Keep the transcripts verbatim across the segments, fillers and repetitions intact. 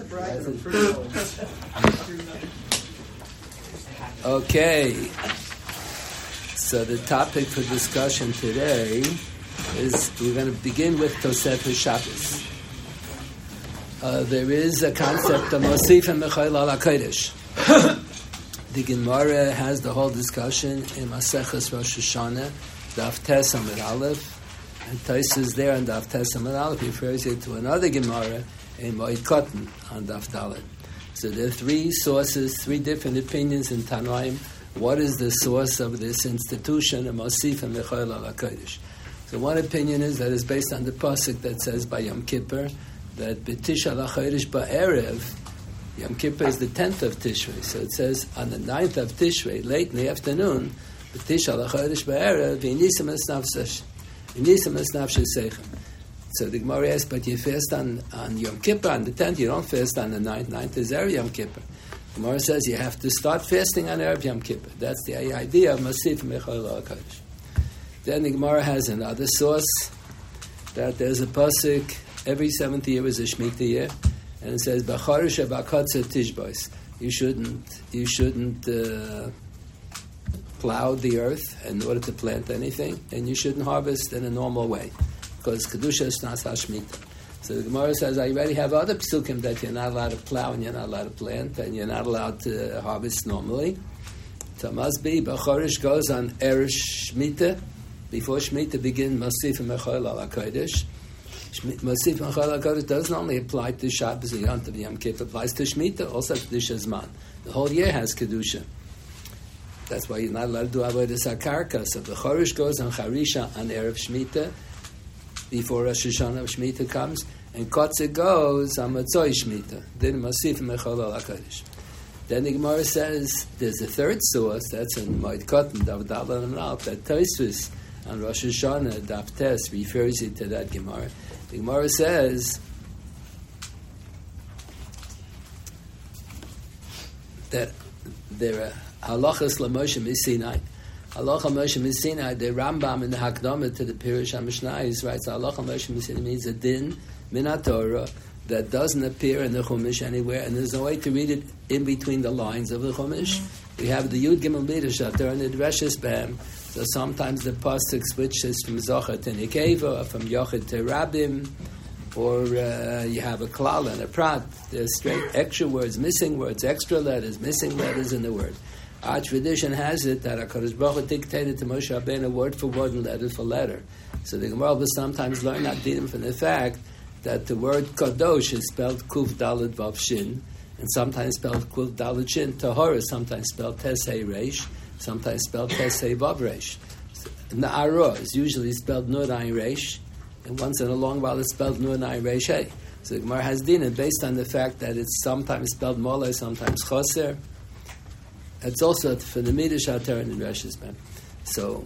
Okay, so the topic for discussion today is we're going to begin with Tosefes Shabbos. Uh, there is a concept of Mosif and Mechayil al HaKodesh. The Gemara has the whole discussion in Maseches Rosh Hashanah, Daf Tes Amud Aleph, and Tosfos there on Daf Tes Amud Aleph refers it to another Gemara in Moed Katan on Daf Dalet. So there are three sources, three different opinions in Tanoim. What is the source of this institution of Mosif and Mechayil al HaKodesh? So one opinion is that it's based on the pasuk that says by Yom Kippur that B'Tisha l'Chodesh ba'erev, Yom Kippur is the tenth of Tishrei. So it says on the ninth of Tishrei, late in the afternoon, B'Tisha l'Chodesh ba'erev, v'yinisam es nafsesh, v'yinisam es nafshe seichem. So the Gemara asks, but you fast on, on Yom Kippur, on the tenth, you don't fast on the ninth. ninth is Erev Yom Kippur. The Gemara says you have to start fasting on Erev Yom Kippur. That's the idea of Mosif Mechayil al HaKodesh. Then the Gemara has another source, that there's a pasuk, every seventh year is a Shemitah year, and it says, B'charish b'akatza tishbois. You shouldn't, you shouldn't uh, plow the earth in order to plant anything, and you shouldn't harvest in a normal way, because Kedusha is not Shemitah. So the Gemara says, I already have other psukim that you're not allowed to plow and you're not allowed to plant and you're not allowed to harvest normally. So it must be, B'charish goes on Eresh Shemitah. Before Shemitah begins, Mosif and Mechayil al HaKodesh. Mosif and Mechayil al HaKodesh doesn't only apply to Shabbos and Yom Tov Yom Kippur, it applies to Shemitah, also Kedusha Zman. The whole year has Kedusha. That's why you're not allowed to do Avodas HaKarka. So the Chorish goes on Charisha on Erev Shemitah, before Rosh Hashanah Shemitah comes, and Kotzah goes on Matzoi Shemitah. Then Mosif and Mechayil al HaKodesh. Then the Gemara says there's a third source, that's in Moed Katan, Daf Dalet and Alf, that Tosfos on Rosh Hashanah, Daf Tes, refers it to that Gemara. The Gemara says that there are halachas l'Moshe Misinai. Halacha Moshe Misinai, the Rambam in the Hakdama to the Pirush HaMishnayos writes, halacha Moshe Misinai means a din min HaTorah that doesn't appear in the Chumash anywhere, and there's no way to read it in between the lines of the Chumash. We have the Yud Gimel Midrash out there in the Dreshes Behem. So sometimes the pasuk switches from Zochar to Nekeva, or from Yochid to Rabim, or uh, you have a klal and a prat. There's straight extra words, missing words, extra letters, missing letters in the word. Our tradition has it that HaKadosh Baruch Hu dictated to Moshe Rabbeinu word for word and letter for letter. So the Gemara will sometimes learn that dinim from the fact that the word Kadosh is spelled Kuf Dalet Vav Shin, and sometimes spelled Kuf Dalet Shin. Tahor is sometimes spelled Tes Hei Reish, sometimes spelled Tes Hei Vav Reish. Na'ara is usually spelled Nun Ayin Reish, and once in a long while it's spelled Nun Ayin Reish Hei. So the Gemara has dinim based on the fact that it's sometimes spelled Moleh, sometimes Choser. It's also for the Midrash HaTorah and the Reshus Ben. So,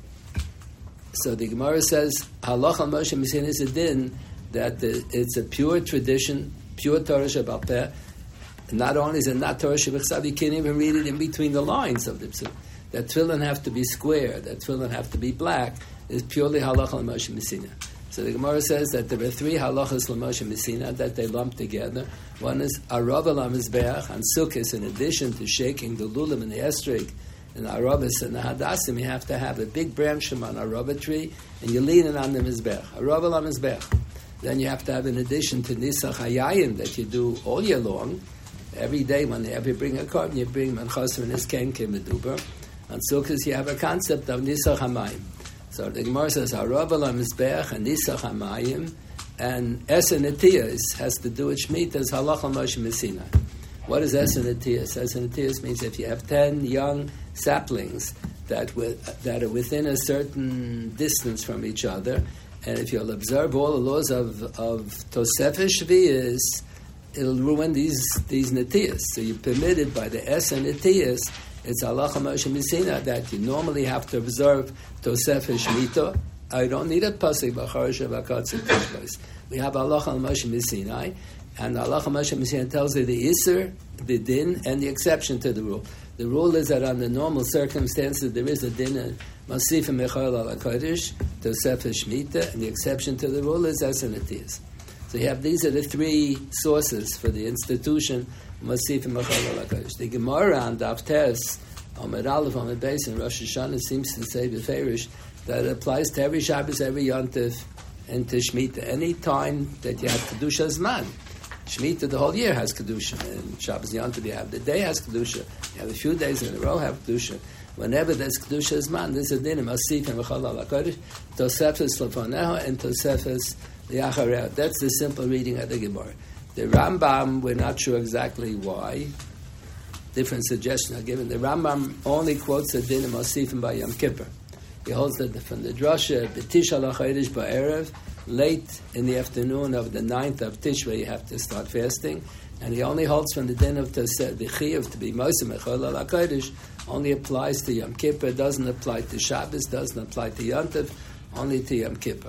so the Gemara says, Halacha Moshe Misinai is a din that the, it's a pure tradition, pure Torah Shebal Peh. Not only is it not Torah Shebechsav, you can't even read it in between the lines of the Psukim. That tefillin have to be square, that tefillin have to be black, is purely Halacha Moshe Misinai. So the Gemara says that there are three halachas l'Moshe Misinai that they lump together. One is Arava l'Mizbeach on Sukkos. In addition to shaking the lulim and the estrig and the Arabas and the Hadassim, you have to have a big branch from an Arava tree and you lean it on the Mizbeach. Arava l'Mizbeach. Then you have to have, in addition to Nisach Hayayim that you do all year long, every day when you ever bring a carbon, you bring Manchasr and his Ken Kemeduber. On Sukkos, you have a concept of Nisach Hamayim. So the Gemara says, Harav al HaMizbeach and Nisach HaMayim, and Eser Netiyos has to do with Shemitah as Halacha Moshe Misinai. What is Eser Netiyos? Eser Netiyos means if you have ten young saplings that with, that are within a certain distance from each other, and if you'll observe all the laws of, of Tosefes Shvi'is, it'll ruin these, these Netiyos. So you're permitted by the Eser Netiyos. It's halacha Moshe Misinai that you normally have to observe Tosefes Shemitah. I don't need a pasuk b'charish v'akatzah tishbos. We have halacha Moshe Misinai, and halacha Moshe Misinai tells you the iser, the din, and the exception to the rule. The rule is that under normal circumstances there is a din, Mosif and Mechayil al HaKodesh, Tosefes Shemitah, and the exception to the rule is Eser Netiyos. So you have, these are the three sources for the institution, Masif and Mechal HaKodesh. The Gemara on Daf Tes, Amud Aleph, Amud Beis, and Rosh Hashanah seems to say beferish that it applies to every Shabbos, every Yontif, and to Shemitah. Any time that you have Kedusha Zman. Shemitah the whole year has Kedusha, and Shabbos Yontif you have the day has Kedusha. You have a few days in a row have Kedusha. Whenever there's Kedusha Zman, there's a din of Masif and Mechal HaKodesh, Tosefes Lefaneho, and Tosefes Li'achareho. That's the simple reading of the Gemara. The Rambam, we're not sure exactly why. Different suggestions are given. The Rambam only quotes the din of Masifim by Yom Kippur. He holds that from the drasha, B'Tisha L'Chodesh Ba'erev, late in the afternoon of the ninth of Tishri, you have to start fasting. And he only holds from the din of Tosef, the Chiyuv to be Moshe Mechol HaKodesh, only applies to Yom Kippur, doesn't apply to Shabbos, doesn't apply to Yontif, only to Yom Kippur.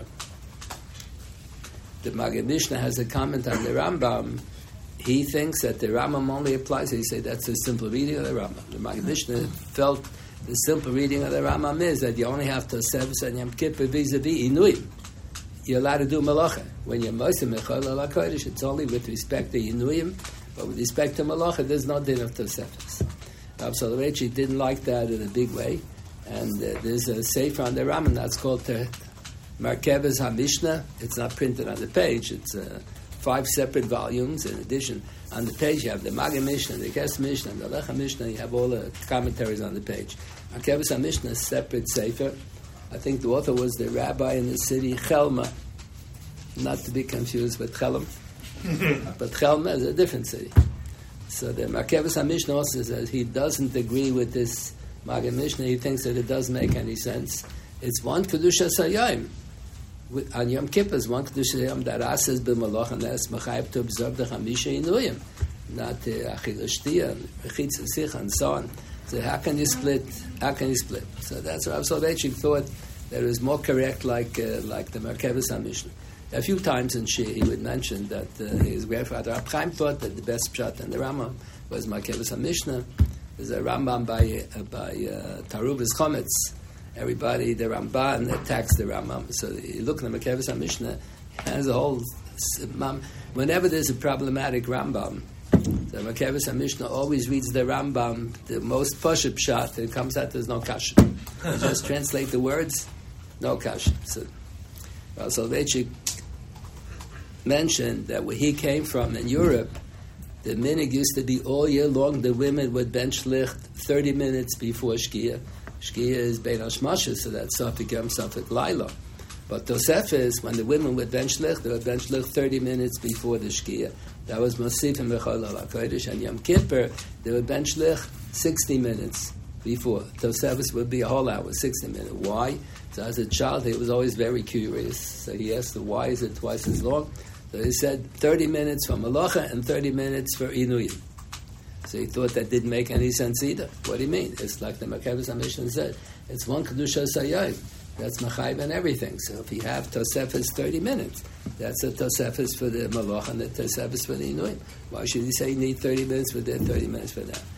The Maggid Mishnah has a comment on the Rambam. He thinks that the Rambam only applies. He said that's a simple reading of the Rambam. The Maggid Mishnah felt the simple reading of the Rambam is that you only have to Tosefes and Yom Kippur vis-a-vis Inuyim. You're allowed to do Malacha. When you're Moshe Mechol HaKodesh, it's only with respect to Inuyim, but with respect to Malacha, there's no din of Tosefes. Rav Soloveitchik didn't like that in a big way, and uh, there's a sefer on the Rambam that's called the Merkevas HaMishnah. It's not printed on the page. It's uh, five separate volumes. In addition, on the page you have the Maggid Mishnah, the Kes Mishnah, and the Lecha Mishnah. You have all the commentaries on the page. Merkevas HaMishnah is a separate sefer. I think the author was the rabbi in the city Chelma, not to be confused with Chelam. But Chelma is a different city. So the Merkevas HaMishnah also says he doesn't agree with this Maggid Mishnah. He thinks that it doesn't make any sense. It's one Kedusha Sayayim. On Yom Kippur is one Kedusha Sayayim that asks b'malach and that's Mechayv to observe the Chamisha Inuyim, not Achil Shtiyah, Rechitz Sikha, and so on. So how can you split? How can you split? So that's what Rav Soloveitchik thought that it was more correct, like uh, like the Merkevas HaMishnah. A few times in Shir he would mention that uh, his grandfather Rab Chaim thought that the best pshat in the Rambam was Merkevas HaMishnah. There's a Rambam by uh, by uh, Taruvas Chometz. Everybody, the Ramban attacks the Rambam. So you look at the Merkevas HaMishnah, has a whole. Whenever there's a problematic Rambam, the Merkevas HaMishnah always reads the Rambam, the most pashut pshat, and it comes out there's no kasha. You just translate the words, no kasha. So Rav Soloveitchik mentioned that where he came from in Europe, the minig used to be all year long, the women would bench licht thirty minutes before Shkia. Shkia is Bein Hashmasha, so that's Safik Yom Safik Laila. But Tosefes, when the women would bench licht, they would bench licht thirty minutes before the Shkia. That was Masif and Mechol HaKodesh. And Yom Kippur, they would bench licht sixty minutes before. Tosefes would be a whole hour, sixty minutes. Why? So as a child, he was always very curious. So he asked, why is it twice as long? So he said thirty minutes for Malacha and thirty minutes for Inuyim. So he thought that didn't make any sense either. What do you mean? It's like the Merkevas HaMishnah said. It's one Kedusha Sayayim. That's Machayv and everything. So if you have Tosefes thirty minutes, that's a Tosefes for the Malacha and the Tosefes for the Inuyim. Why should he say you need thirty minutes for that, thirty minutes for that?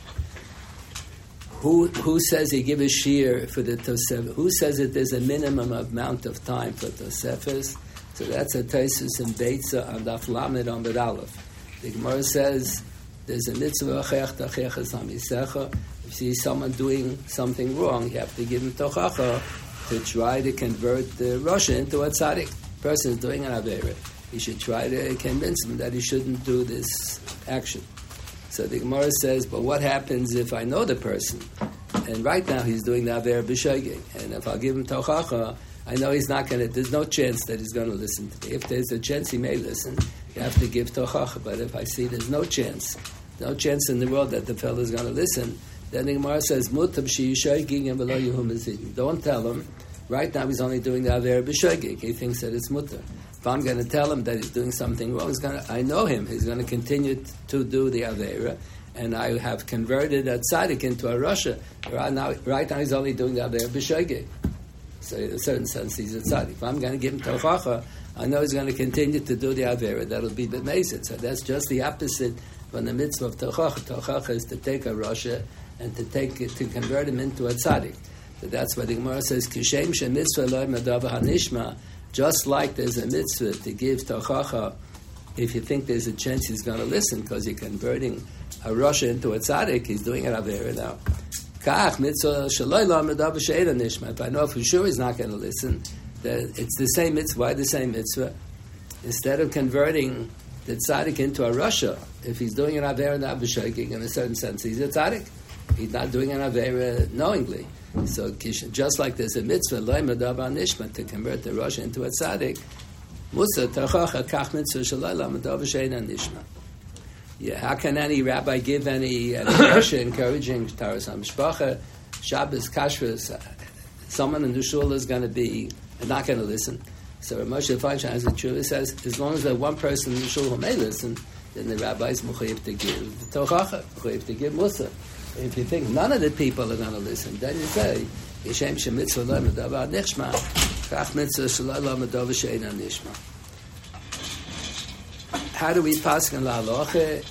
Who who says he give a shear for the Tosefes? Who says that there's a minimum amount of time for Tosefes? So that's a Taisus and Beitza on Daf Lamed on Bed Aleph. The Gemara says there's a mitzvah achech tacheches hamisecha. If you see someone doing something wrong, you have to give him tochacha to try to convert the Russia into a tzaddik. The person is doing an avera. You should try to convince him that he shouldn't do this action. So the Gemara says, but what happens if I know the person, and right now he's doing the avera b'shogeg, and if I give him tochacha, I know he's not going to, there's no chance that he's going to listen to me. If there's a chance he may listen, you have to give tochacha. But if I see there's no chance, no chance in the world that the fellow is going to listen, then the Gemara says, Mutab she'yishoigig and below Yehum azid. Don't tell him. Right now he's only doing the avera b'shogeg. He thinks that it's mutar. If I'm going to tell him that he's doing something wrong, he's going to, I know him. He's going to continue to do the avera, and I have converted a tzaddik into a rasha. Right now, right now he's only doing the avera b'shogeg. So in a certain sense, he's a tzaddik. If I'm going to give him tochacha, I know he's going to continue to do the avera. That'll be b'mezid. So that's just the opposite from the mitzvah of tochacha. Tochacha is to take a rasha and to take it, to convert him into a tzaddik. So that's why the Gemara says, "Kishem shemitzvah lo medava hanishma." Just like there's a mitzvah to give tochacha if you think there's a chance he's going to listen because you're converting a Rasha into a tzaddik, he's doing it Avera now. Kach mitzvah shaloi lamed av she'eina nishma. If I know for sure he's not going to listen, that it's the same mitzvah. Why the same mitzvah? Instead of converting the tzaddik into a Rasha, if he's doing an Avera now b'shegig, in a certain sense, he's a tzaddik. He's not doing an Avera knowingly. So just like there's a mitzvah lamed av nishma to convert the Rasha into a tzaddik, Musa tachacha kach mitzvah shaloi lamed av she'eina nishma. Yeah, how can any rabbi give any uh, Rasha encouraging Taras HaMishpacha, Shabbos, Kashrus? Someone in the shul is going to be not going to listen. So Moshe Feinstein has a truth. Says as long as there's one person in the shul who may listen, then the rabbi is mechayev to give tochacha, mechayev to give musa. If you think none of the people are going to listen, then you say Yishem shemitzvah lo medavar nishma, kach mitzvah shelo lo medavar she'eina nishma. How do we pass in la halacha?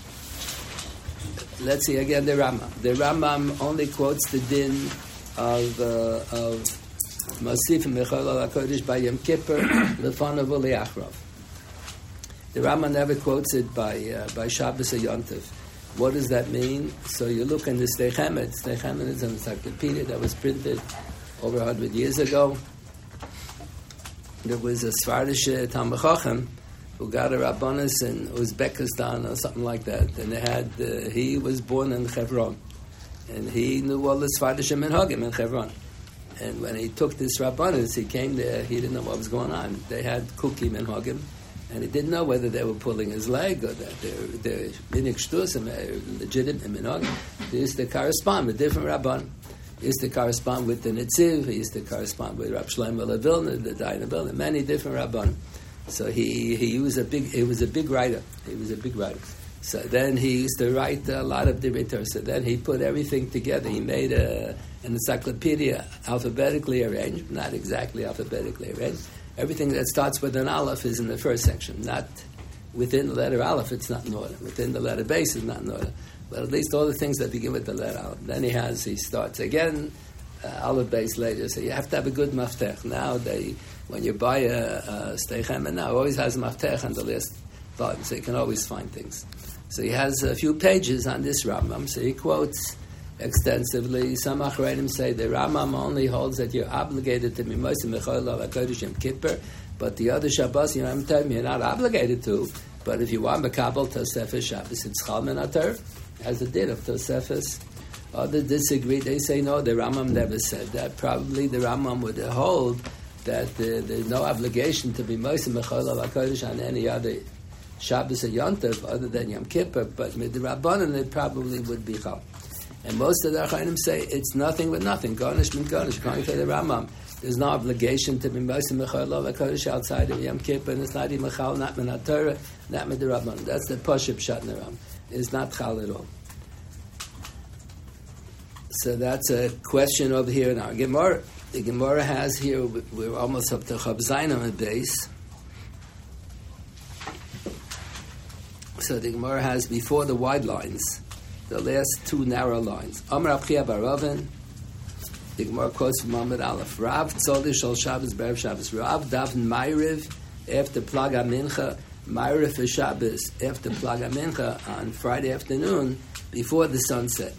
Let's see again the Rambam. The Rambam only quotes the din of uh, of Masif Mechal al Hakodesh by Yom Kippur lefanav u'leachrav. The Rambam never quotes it by uh, by Shabbos or Yom Tov. What does that mean? So you look in the Sdei Chemed. Sdei Chemed is an encyclopedia that was printed over a hundred years ago. There was a Svardish Talmid Chacham who got a Rabbanus in Uzbekistan or something like that. And they had, uh, he was born in Hebron. And he knew all the Svardish Minhagim in Hebron. And when he took this Rabbanus, he came there, he didn't know what was going on. They had Kuki Minhagim, and he didn't know whether they were pulling his leg or that they're minik shtus and legitimate Minhagim. They used to correspond with different Rabban. He used to correspond with the Netziv, he used to correspond with Rab Shlomo LeVilna, the Dayan Vilna, many different Rabban. So he, he was a big he was a big writer. He was a big writer. So then he used to write a lot of Divrei Torah. So then he put everything together. He made a, an encyclopedia alphabetically arranged, not exactly alphabetically arranged. Everything that starts with an aleph is in the first section. Not within the letter aleph, it's not in order. Within the letter base, it's not in order. But at least all the things that begin with the letter aleph. Then he has he starts again. Uh, aleph base later. So you have to have a good maftech. Now they. When you buy a, a Sdei Chemed now, it always has a maftech on the list volume, so you can always find things. So he has a few pages on this Rambam, so he quotes extensively. Some Achreinim say the Rambam only holds that you're obligated to be Moshe Mechol al HaKodesh Yom Kippur, but the other Shabbos, you know, I'm telling you, you're not obligated to, but if you want Mekabel Tosefes Shabbos, it's Chal Min HaTorah, has a din of Tosefes. Others disagree, they say no, the Rambam never said that. Probably the Rambam would hold that uh, there's no obligation to be Moshe Mechol al HaKodesh on any other Shabbos or Yom Tov other than Yom Kippur, but with the Rabbanan it probably would be Chal. And most of the Achronim say it's nothing but nothing. Garnish min garnish. According to the Rambam, there's no obligation to be Moshe Mechol al HaKodesh outside of Yom Kippur, and it's not even Chal, not min HaTorah, not min the Rabbanan. That's the Pashup Pshat in the Rambam. It's not Chal at all. So that's a question over here in our Gemara. The Gemara has here, we're almost up to Chav Zayin on the base. So the Gemara has before the wide lines, the last two narrow lines. Amar Abchia bar Ravin, the Gemara quotes from Muhammad Aleph. Rav Tzoli Shal Shabbos Be'erev Shabbos. Rav Davin Ma'ariv after Plaga Mincha. Ma'ariv for Shabbos after Plaga Mincha on Friday afternoon before the sunset.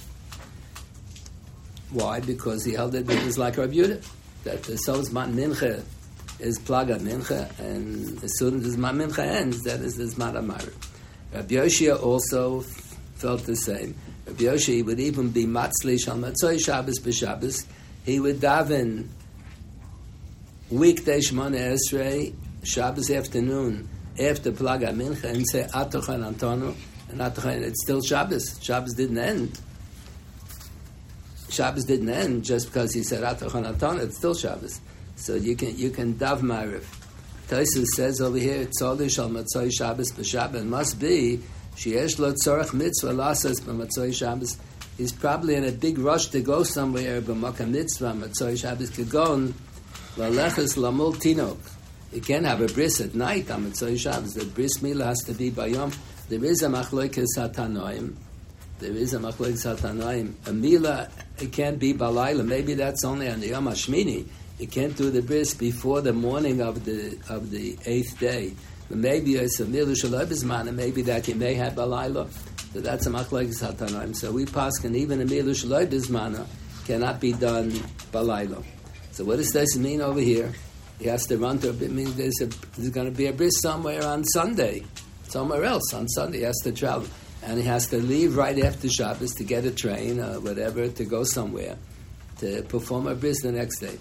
Why? Because he held it, it was like Rabbi Yehuda, that the Zman Mincha is Plaga Mincha, and as soon as the Zman Mincha ends, that is the Zman Amar. Rabbi Yoshia also felt the same. Rabbi Yoshia would even be Matzli Shal Matzoi Shabbos b'Shabbos. He would daven weekday Shemona Esrei, Shabbos afternoon, after Plaga Mincha, and say Atochan Antonu, and Atochan, it's still Shabbos. Shabbos didn't end. Shabbos didn't end just because he said Atochan Antonu, it's still Shabbos. So you can you can dav Ma'ariv. Tosfos says over here, Tzoli Shal Matzoi Shabbos b'Shabbos, must be Sheyesh Lo Tzorach Mitzvah Lasas b'Matzoi Shabbos. He's probably in a big rush to go somewhere, b'Makam Mitzvah, Matzoi Shabbos Kegon, L'Aleches Lamul Tinok. You can't have a bris at night on Matzoi Shabbos. The bris milah has to be by Yom. There is a Machlokes HaTanoim. There is a Machlokes HaTanoim. A milah, it can't be balayla. Maybe that's only on the Yom HaShmini. You can't do the bris before the morning of the of the eighth day. But maybe it's a milu shaloi b'zmana, maybe that you may have balayla. So that's a machlokes hatanaim. So we paskin even a milu shaloi b'zmana cannot be done balayla. So what does this mean over here? He has to run to a bit. Means there's, a, there's going to be a bris somewhere on Sunday, somewhere else on Sunday. He has to travel, and he has to leave right after Shabbos to get a train or whatever to go somewhere to perform a bris the next day.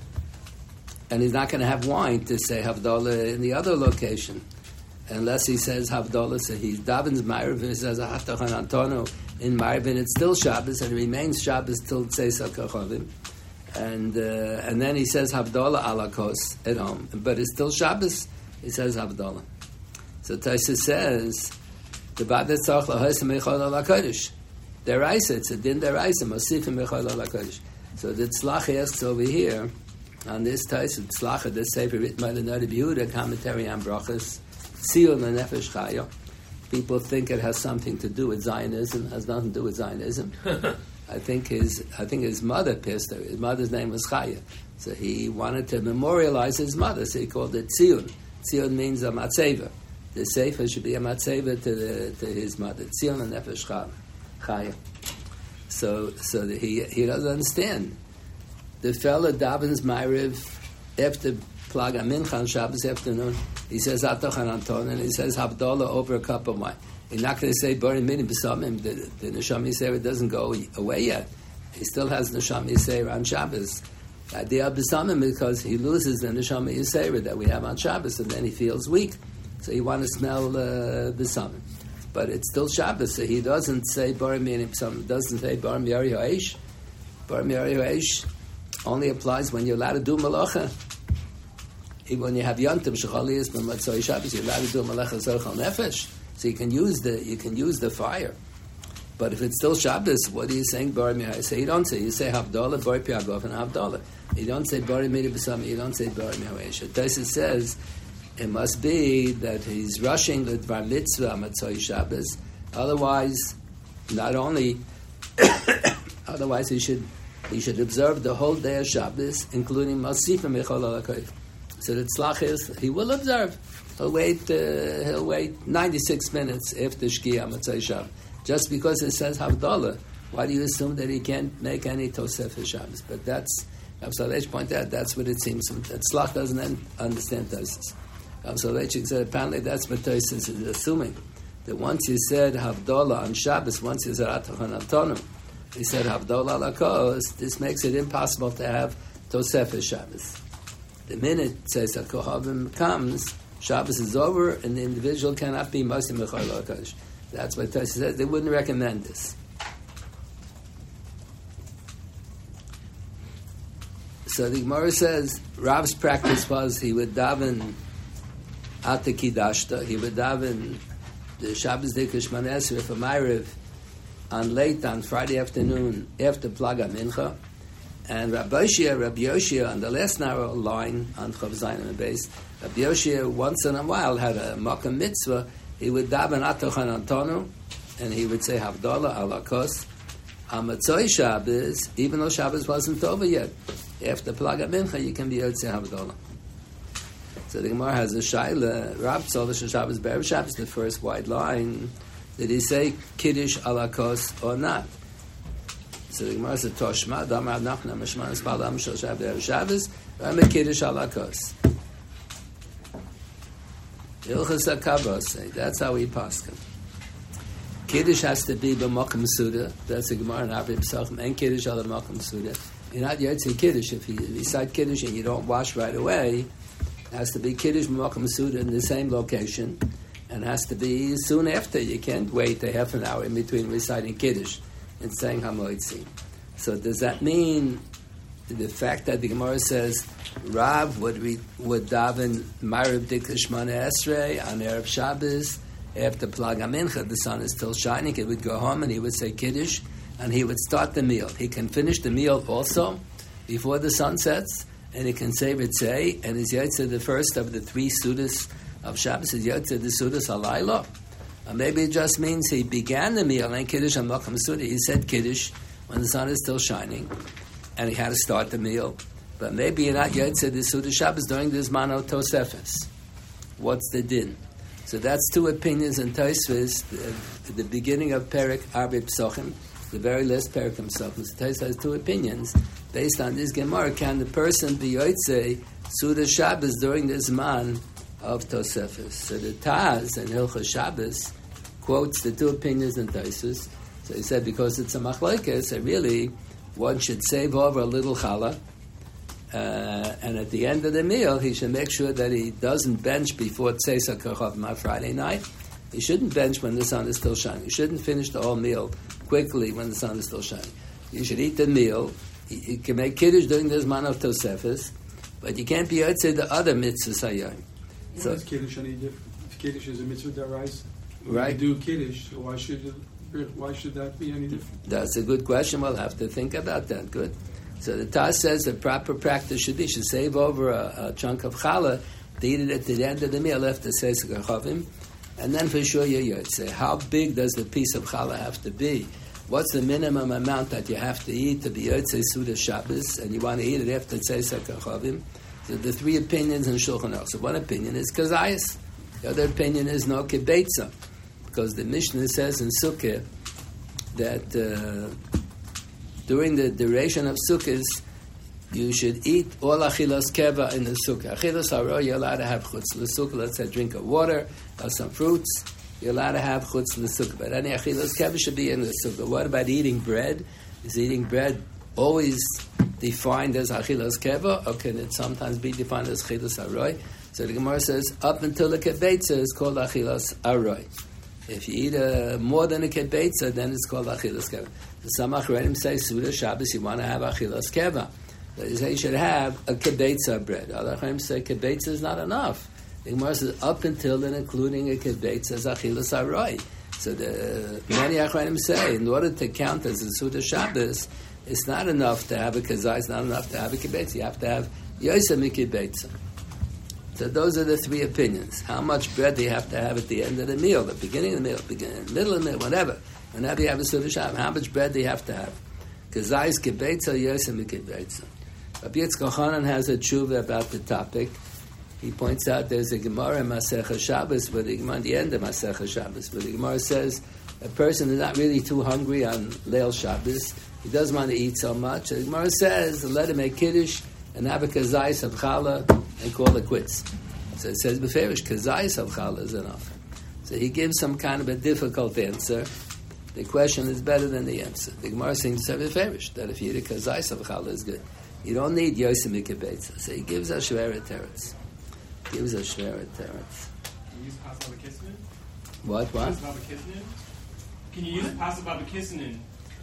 And he's not going to have wine to say Havdalah in the other location, unless he says Havdalah. So he davens Ma'ariv and he says Ahatachan Antono in Ma'ariv, and it's still Shabbos, and it remains Shabbos till Tzeis HaKachavim. And uh, and then he says Havdalah alakos at home, but it's still Shabbos. He says Havdalah. So Taisa says the Badat Tzach LaHosim Mechol Alakodesh. Deraisa, it's a din deraisa. Mosifim Mechol Alakodesh. So the Tzlach asks over here on this Taisa Tzlach, the Sefer written by the Nadi Yehuda, commentary on Brachas, Tziyun and Nefesh Chaya. People think it has something to do with Zionism. It has nothing to do with Zionism. I think his I think his mother pissed her. His mother's name was Chaya. So he wanted to memorialize his mother, so he called it Tziyun. Tziyun means a matzeva. The sefer should be a matzeva to the, to his mother. Tziyun and Nefesh Chaya. So so that he he doesn't understand. The fella davens Ma'ariv after Plaga Mincha on Shabbos afternoon. He says Atochan Anton, and he says Havdalah over a cup of wine. You're not going to say Bari Minim B'Samim. The, the Neshama Yisera doesn't go away yet. He still has Neshama Yisera on Shabbos. The idea of B'Samim because he loses the Neshama Yisera that we have on Shabbos, and then he feels weak. So you want to smell uh, B'Samim. But it's still Shabbos, so he doesn't say Bari Minim B'Samim. Doesn't say Bari Mi'ari Ha'esh. Bari Mi'ari Ha'esh only applies when you're allowed to do Malacha. Even when you have Yontim, Shechaliyas, B'Matzoi Shabbos, you're allowed to do Malacha Zorchal Nefesh. So you can use the you can use the fire, but if it's still Shabbos, what are you saying? Bari Mihai. So you don't say you say Havdalah, Bari Piagov, and Havdalah. You don't say Bari Miri B'Sam. You don't say Bari Mihai. Taisa says it must be that he's rushing the Dvar Mitzvah Matzoi Shabbos. Otherwise, not only otherwise he should he should observe the whole day of Shabbos, including Masifim Echol Alakoyv. So the tzlach is he will observe. He'll wait. Uh, he'll wait ninety-six minutes after Shkia Matzai Shabbos. Just because it says Havdalah, why do you assume that he can't make any Tosef Shabbos? But that's Avsalech pointed out. That's what it seems. That Tzlach doesn't understand Tosis. Avsalech said apparently that's what Tosis is assuming, that once you said Havdalah on Shabbos, once you said Atachan Antonu, he said Havdalah Lakos. This makes it impossible to have Tosef Shabbos. The minute it says Kohavim comes, Shabbos is over, and the individual cannot be Masim Mechol HaKadosh. That's what Tosis says. They wouldn't recommend this. So the Gemara says Rav's practice was he would daven Ata Kidashta, he would daven the Shabbos Dikush Manesra for Ma'ariv on late on Friday afternoon after Plaga Mincha. And Rabbi Yoshia, Rabbi Yoshia on the last narrow line on Chav Zayin and base, Rabbi Yoshia once in a while had a Makam Mitzvah. He would daven Atochan Antonu, and he would say Havdalah Alakos. On Matzoi Shabbos, even though Shabbos wasn't over yet, after Plaga Mincha, you can be able to say Havdalah. So the Gemara has a Shaila, Rab Tzolish Shabbos, Be'er Shabbos, the first white line. Did he say Kiddush Alakos or not? So the Gemara said, Toshma, Damar Nachna, Mishman, Spal, Am Shal Shabbos, Be'er Shabbos, Ram Kiddush Alakos. Ilchas HaKavos, that's how we pass him. Kiddush has to be b'makom suda. That's the Gemara in Avim Pesachim. And Kiddush ala b'makom suda. You're not yotzi Kiddush. If you recite Kiddush and you don't wash right away, it has to be Kiddush b'makom suda in the same location, and it has to be soon after. You can't wait a half an hour in between reciting Kiddush and saying Hamoitzi. So does that mean the fact that the Gemara says Rav would re, would daven Ma'ariv Dikush Shmona Esrei on Erev Shabbos? After Plaga Mincha, the sun is still shining, he would go home and he would say Kiddush, and he would start the meal. He can finish the meal also before the sun sets, and he can say Ritzei, and his Yotze, the first of the three Sudas of Shabbos, is Yotze, the Sudas Halayla. Or maybe it just means he began the meal, and Kiddush on Makam Suda, he said Kiddush when the sun is still shining, and he had to start the meal. But maybe you're not yet said the Suda Shabbos during this Mano Tosefes. What's the din? So that's two opinions in Tosfos, the, the beginning of Perek Arbe Psochim, the very last Perek Psochim. So Tosfos has two opinions based on this Gemara. Can the person be Yotzei Suda Shabbos during this man of Tosefes? So the Taz and Hilchos Shabbos quotes the two opinions in Tosfos. So he said because it's a machlokes, so really one should save over a little challah, uh, and at the end of the meal he should make sure that he doesn't bench before Tzesa Kachavim on Friday night. He shouldn't bench when the sun is still shining. You shouldn't finish the whole meal quickly when the sun is still shining. You should eat the meal. You, you can make kiddush during this man of Tosefes, but you can't be outside the other mitzvahs hayom. So is kiddush any different? If kiddush is a mitzvah deraisa, right? You do kiddush, so why should it, why should that be any different? That's a good question. We'll have to think about that. Good. So the Taz says the proper practice should be you should save over a, a chunk of challah to eat it at the end of the meal after Tzesa Kachavim, and then for sure you say how big does the piece of challah have to be? What's the minimum amount that you have to eat to be Yotzei Suda Shabbos, and you want to eat it after Tzesa Kachavim? So the three opinions in Shulchan Aruch. So one opinion is kazayis. The other opinion is no kibetza, because the Mishnah says in Sukkah that uh, during the duration of Sukkahs, you should eat all achilas keva in the Sukkah. Achilas haro, you're allowed to have chutz l'sukkah. Let's say a drink of water or some fruits. You're allowed to have chutz l'sukkah. But any achilas keva should be in the Sukkah. What about eating bread? Is eating bread always defined as achilas keva, or can it sometimes be defined as achilas haroy? So the Gemara says, up until the kebetza is called achilas haroy. If you eat uh, more than a kebetza, then it's called achilas keva. The some achrenim say, Suda Shabbos, you want to have achilas keva. They say you should have a kebetza bread. Other achrenim say kebetza is not enough. The Gemara says, up until and including a kebetza is achilas haroy. So the many achrenim say, in order to count as a Suda Shabbos, it's not enough to have a kazai, it's not enough to have a kibetza. You have to have yosem mikibetza. So those are the three opinions. How much bread do you have to have at the end of the meal, the beginning of the meal, beginning, middle of the meal, whatever. Whenever you have a Suda Shabbos, how much bread do you have to have? Kazai is kibetza, yosem mikibetza. Rabbi Yitzchak Hanan has a tshuva about the topic. He points out there's a Gemara in Masechah Shabbos, where the Gemara at the end of Masechah Shabbos, where the Gemara says a person is not really too hungry on Leil Shabbos. He doesn't want to eat so much. The Gemara says, let him make kiddush and have a kazayis of challah and call it quits. So it says, beferish, kazayis of challah is enough. So he gives some kind of a difficult answer. The question is better than the answer. The Gemara seems to say beferish, that if you eat a kazayis of challah is good. You don't need yosem mikibetza. So he gives a shveret teretz. Gives a shveret teretz. Can you use pasta b'kisnin? What, what? Can you use pasta b'kisnin?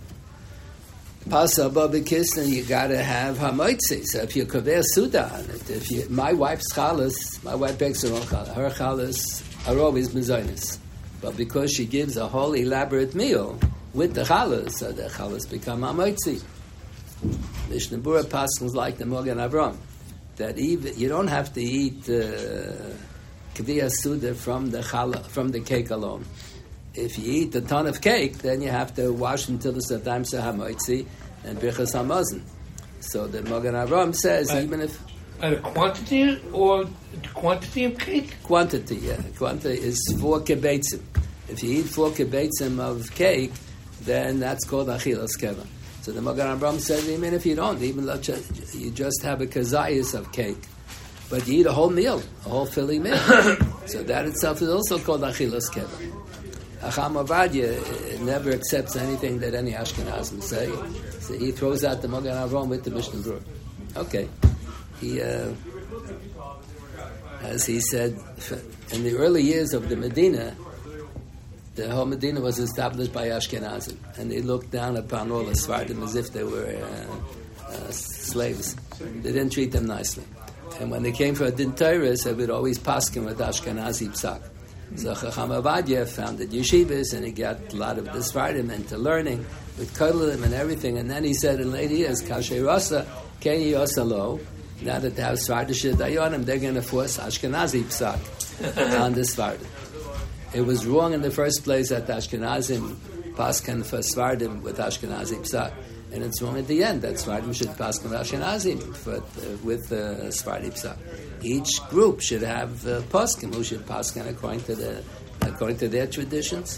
Pasa b'kisnin, you got to have hamoitzi. So if you kover suda on it, if you, my wife's chalas, my wife bakes her own chalas. Her chalas are always mezainis, but because she gives a whole elaborate meal with the chalas, so the chalas become hamoitzi. Mishnah Berurah paskins like the Mogen Avram, that even you don't have to eat kaviyah uh, suda from the challah, from the cake alone. If you eat a ton of cake, then you have to wash until the Sadaim Sahamoitzi and Birchas Hamazon. So the Mogen Avram says, uh, even if... And a quantity or quantity of cake? Quantity, yeah. Quantity is four kibetzim. If you eat four kibetzim of cake, then that's called achilas keva. So the Mogen Avram says, even if you don't, even you just have a kazayas of cake, but you eat a whole meal, a whole filling meal. So that itself is also called achilas keva. Acham Avadia never accepts anything that any Ashkenazim say. So he throws out the Mogen Avram with the Mishnah Berurah. Okay. He, uh, as he said, in the early years of the Medina, the whole Medina was established by Ashkenazim, and they looked down upon all the Sephardim as if they were uh, uh, slaves. They didn't treat them nicely. And when they came for a Din Torah, they would always paskin with Ashkenazi psak. So Chacham Avadia founded yeshivas, and he got a lot of the Sephardim into learning with Kodelim and everything. And then he said in later years, Kasher Rasa, Keni Yosalo, now that they have Sephardish Dayanim, they're going to force Ashkenazi psak on the Sephardim. It was wrong in the first place that Ashkenazim paskan for Sephardim with Ashkenazi psak. and it's wrong at the end. That's why we should paskin Ashkenazim but uh, with uh, Sephardi Psak. Each group should have uh, paskin who should paskin according to the according to their traditions.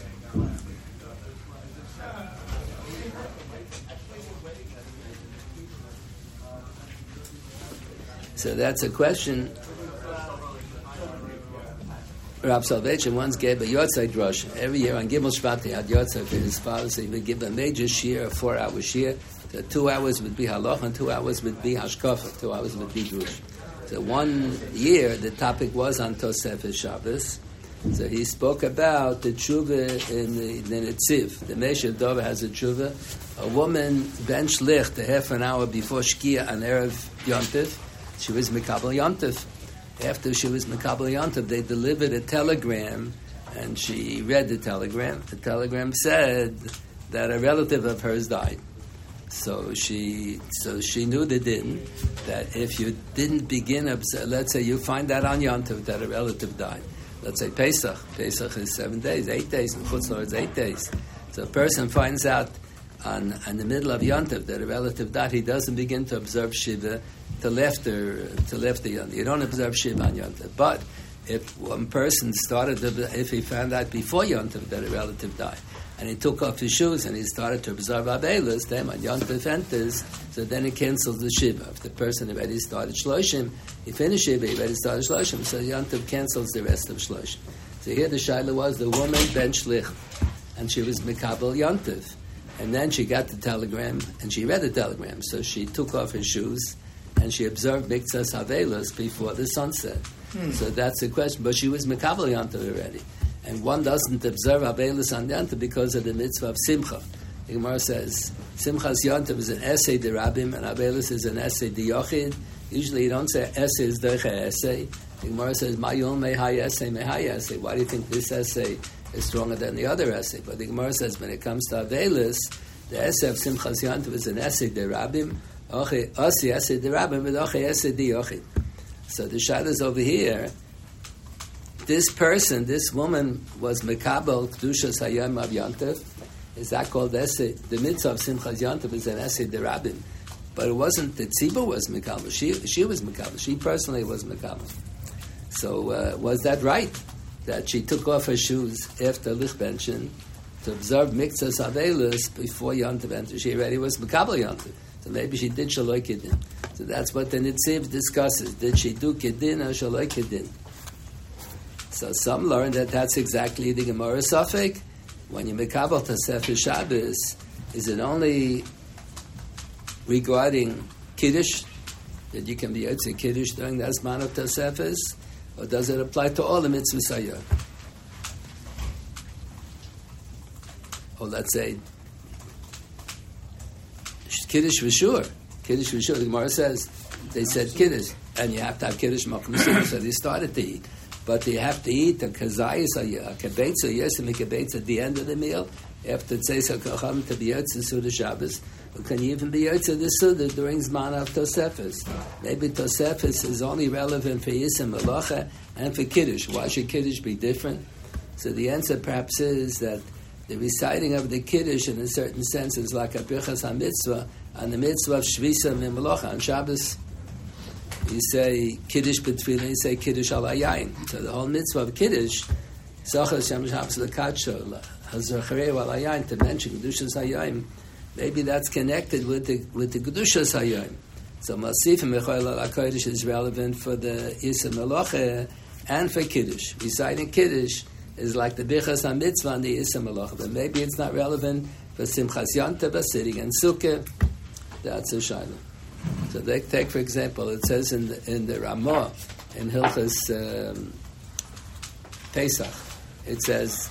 So that's a question. Rab Salvation once gave a Yotzei Drush. Every year on Gimel Shvat, he had Yotzei for his father, so he would give a major shir, a four-hour shir. So two hours would be Halach, and two hours would be Hashkafa, two hours would be Drush. So one year, the topic was on Tosefes Shabbos. So he spoke about the tshuva in the, the Netziv. The Meshel Dova has a tshuva. A woman bench licht a half an hour before Shkia on Erev Yontif. She was Mekabel Yontif. After she was Mekabel Yontif, they delivered a telegram, and she read the telegram. The telegram said that a relative of hers died. So she, so she knew the din that if you didn't begin, let's say you find out on Yontif that a relative died. Let's say Pesach. Pesach is seven days, eight days, and Chutz La'aretz is eight days. So a person finds out on, on the middle of Yontif that a relative died, he doesn't begin to observe Shiva till after, till after Yontif. You don't observe Shiva on Yontif. But if one person started, to, if he found out before Yontif that a relative died, and he took off his shoes and he started to observe Avelis, then when Yontif enters, so then he cancels the Shiva. If the person already started Shloshim, he finished Shiva, he already started Shloshim, so Yontif cancels the rest of Shloshim. So here the Shaila was, the woman bench licht, and she was Mekabel Yontif. And then she got the telegram, and she read the telegram, so she took off her shoes, and she observed Miktzas Havelos before the sunset. Hmm. So that's the question. But she was Mekabel Yontif already. And one doesn't observe Havelos on Yontif because of the mitzvah of Simcha. The Gemara says, Simchas Yontif is an essay de Rabbim, and Havelos is an essay de Yochid. Usually you don't say essay is derech essay. The Gemara says, Mayol mehai essay, mehai essay. Why do you think this essay is stronger than the other essay? But the Gemara says, when it comes to Havelos, the essay of Simchas Yontif is an essay de Rabbim, Asi essay de Rabbim, but Oche essay de Yochid. So the shad is over here. This person, this woman, was Mekabel Kedushas Hayom of Yontif. Is that called essay? The mitzvah of Simchas Yontif is an essay de Rabbim. But it wasn't that Tzibur was Mekabel. She, she was Mekabel. She personally was Mekabel. So uh, was that right? That she took off her shoes after Lichbenchen to observe Miktzas Avelis before Yontif entered. She already was Mekabel Yontif. So maybe she did Shaloi Kedin. So that's what the Netziv discusses. Did she do Kedin or Shaloi Kedin? So some learn that that's exactly the Gemara Safek. When you Mekabel Tosefes Shabbos, is it only regarding Kiddush, that you can be Yotze Kiddush during the Zman of Tosefes, or does it apply to all the mitzvahs hayom? Or let's say Kiddush for sure. Kiddush for sure. The Gemara says they said Kiddush, and you have to have Kiddush Machnusim, so they started to eat. But you have to eat a kazayis, a kibetza, yes, and a kibetza at the end of the meal, after Tzeis HaKacham to be Yotze Suda Shabbos. Or can you even be Yotze the Suda during Zman of Tosefes? Maybe Tosefes is only relevant for Yisem Melacha and for Kiddush. Why should Kiddush be different? So the answer perhaps is that the reciting of the Kiddush in a certain sense is like a Birchas HaMitzvah on the mitzvah of Shvisa Mimelacha on Shabbos. You say Kiddush B'Tfilah, you say Kiddush Al Hayayin. So the whole mitzvah of Kiddush, Zachar Shem Shabbos L'Kadsho, Hazar Chareu Al Hayayin, to mention Kedushas Hayayin, maybe that's connected with the with the Kedushas Hayayin. So Masifim Mechoel Al HaKodesh is relevant for the Yisem Melacha and for Kiddush. Reciting Kiddush is like the Birchas HaMitzvah and the Yisem Melacha, but maybe it's not relevant for Simchas Yontif, but sitting in Sukkah. That's a shayla. So they take, for example, it says in the, in the Ramah, in Hilchas um, Pesach, it says,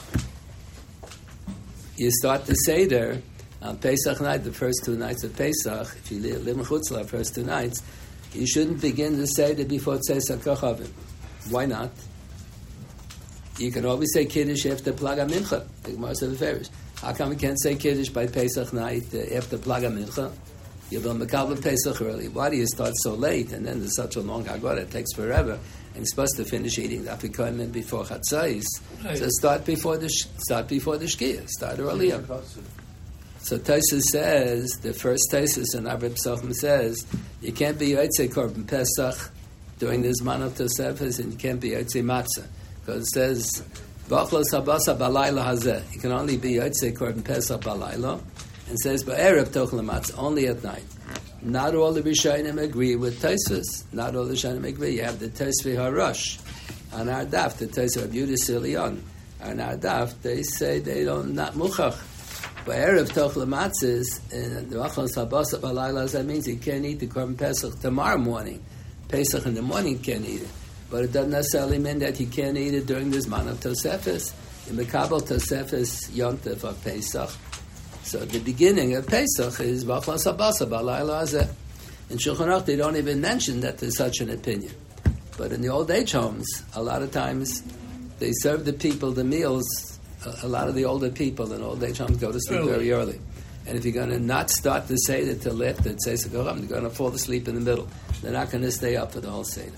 you start the Seder on Pesach night, the first two nights of Pesach, if you live in Chutzlah, the first two nights, you shouldn't begin the Seder before Tzeis HaKochavim. Why not? You can always say Kiddush after Plaga Mincha, the Gemara says the Farish. How come we can't say Kiddush by Pesach night uh, after Plaga Mincha? You will Mekabel Pesach early. Why do you start so late? And then there's such a long Haggadah, it takes forever. And you're supposed to finish eating the Afikoyim before Chatzais. Right. So start before the start before the Shkia. Start earlier. So Tosfos says, the first Tosfos in Arba Pesachim says, you can't be Yotzei Korban Pesach during the Zman of Tosefes, and you can't be Yotzei Matzah. Because it says, V'achlos habasa balayla hazeh. You can only be Yotzei Korban Pesach balayla. And says, Ba'erev tochel matzah, only at night. Not all the Rishonim agree with Tosfos. Not all the Rishonim agree. You have the Tosfos Harosh on our daf, the Tosfos of Yudah Silion. On our daf, they say they don't, not muchach. But Erev Tochel Matzahs, and the Achos Habasa Balayla, that means you can't eat the Korban Pesach tomorrow morning. Pesach in the morning you can't eat it. But it doesn't necessarily mean that you can't eat it during the Zman of Tosefes. In Mekabel Tosefes Yontif of Pesach. So the beginning of Pesach is V'achlas Habasa Balayla Hazeh. In Shulchan Aruch they don't even mention that there's such an opinion. But in the old age homes, a lot of times they serve the people the meals. A lot of the older people in old age homes go to sleep very early. And if you're going to not start the Seder till after it says go home, they're going to fall asleep in the middle. They're not going to stay up for the whole Seder.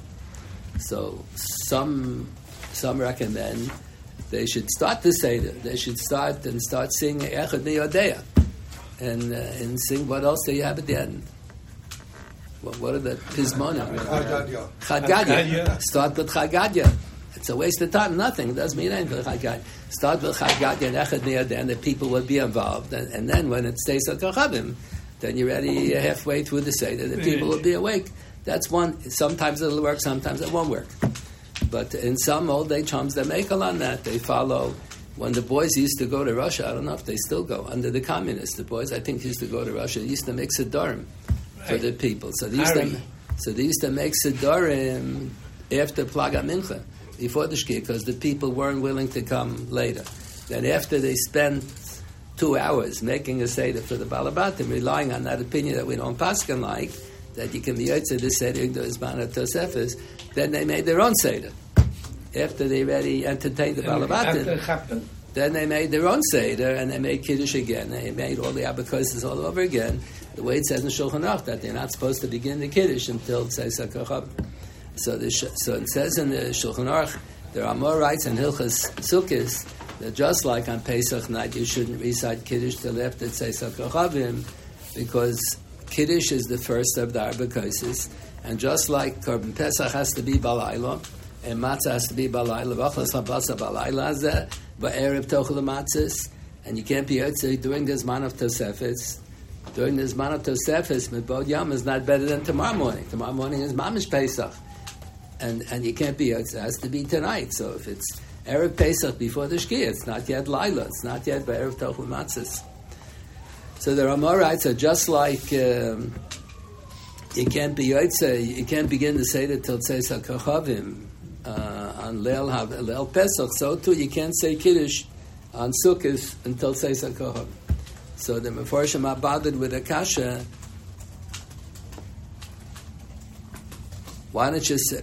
So some some recommend they should start the Seder. They should start and start singing Echad Miyodeya. And, uh, and sing what else do you have at the end? What, what are the Pizmonim? Chad Gadya. Start with Chad Gadya. It's a waste of time, nothing. It doesn't mean anything. Start with Chad Gadya and Echad Miyodeya, and the people will be involved. And, and then when it stays at Kachavim, then you're already halfway through the Seder. The people will be awake. That's one. Sometimes it'll work, sometimes it won't work. But in some old age homes, they make a lot on that. They follow. When the boys used to go to Russia, I don't know if they still go, under the communists, the boys, I think, used to go to Russia. They used to make Siddurim right. for the people. So they used to, so they used to make Siddurim after Plaga Mincha, before the Shkia, because the people weren't willing to come later. Then after they spent two hours making a Seder for the Balabatim, relying on that opinion that we don't paskin like, that you can be Yotzei the Seder in the Zman of Tosefes, then they made their own Seder. After they already entertained the Balabatim, then they made their own Seder, and they made Kiddush again. They made all the Abakoses all over again, the way it says in Shulchan Aruch, that they're not supposed to begin the Kiddush until Tzeis HaKochavim. So, the, so it says in the Shulchan Aruch, there are more rights in Hilchas Sukkos that just like on Pesach night, you shouldn't recite Kiddush till after Tzeis HaKochavim, because Kiddush is the first of the Arba Koses, and just like Korban Pesach has to be Balayla, and Matzah has to be Balayla, V'achlas Habasa Balayla Hazeh, Ba'erev Tochel Matzahs, and you can't be Yotzei during the Zman of Tosefes. During the Zman of Tosefes, Midbod Yom is not better than tomorrow morning. Tomorrow morning is Mamish Pesach. And and you can't be, it has to be tonight. So if it's Erev Pesach before the Shkia, it's not yet Laila, it's not yet Ba'erev Tochel Matzahs. So the Ramorites are just like um, you can't be Yotzei, you can't begin the Seder till Tzeis HaKochavim uh, on Leil, Leil Pesach. So too, you can't say Kiddush on Sukkot until Tzeis HaKochavim. So the Meforshim are bothered with a kasha. Why don't you say,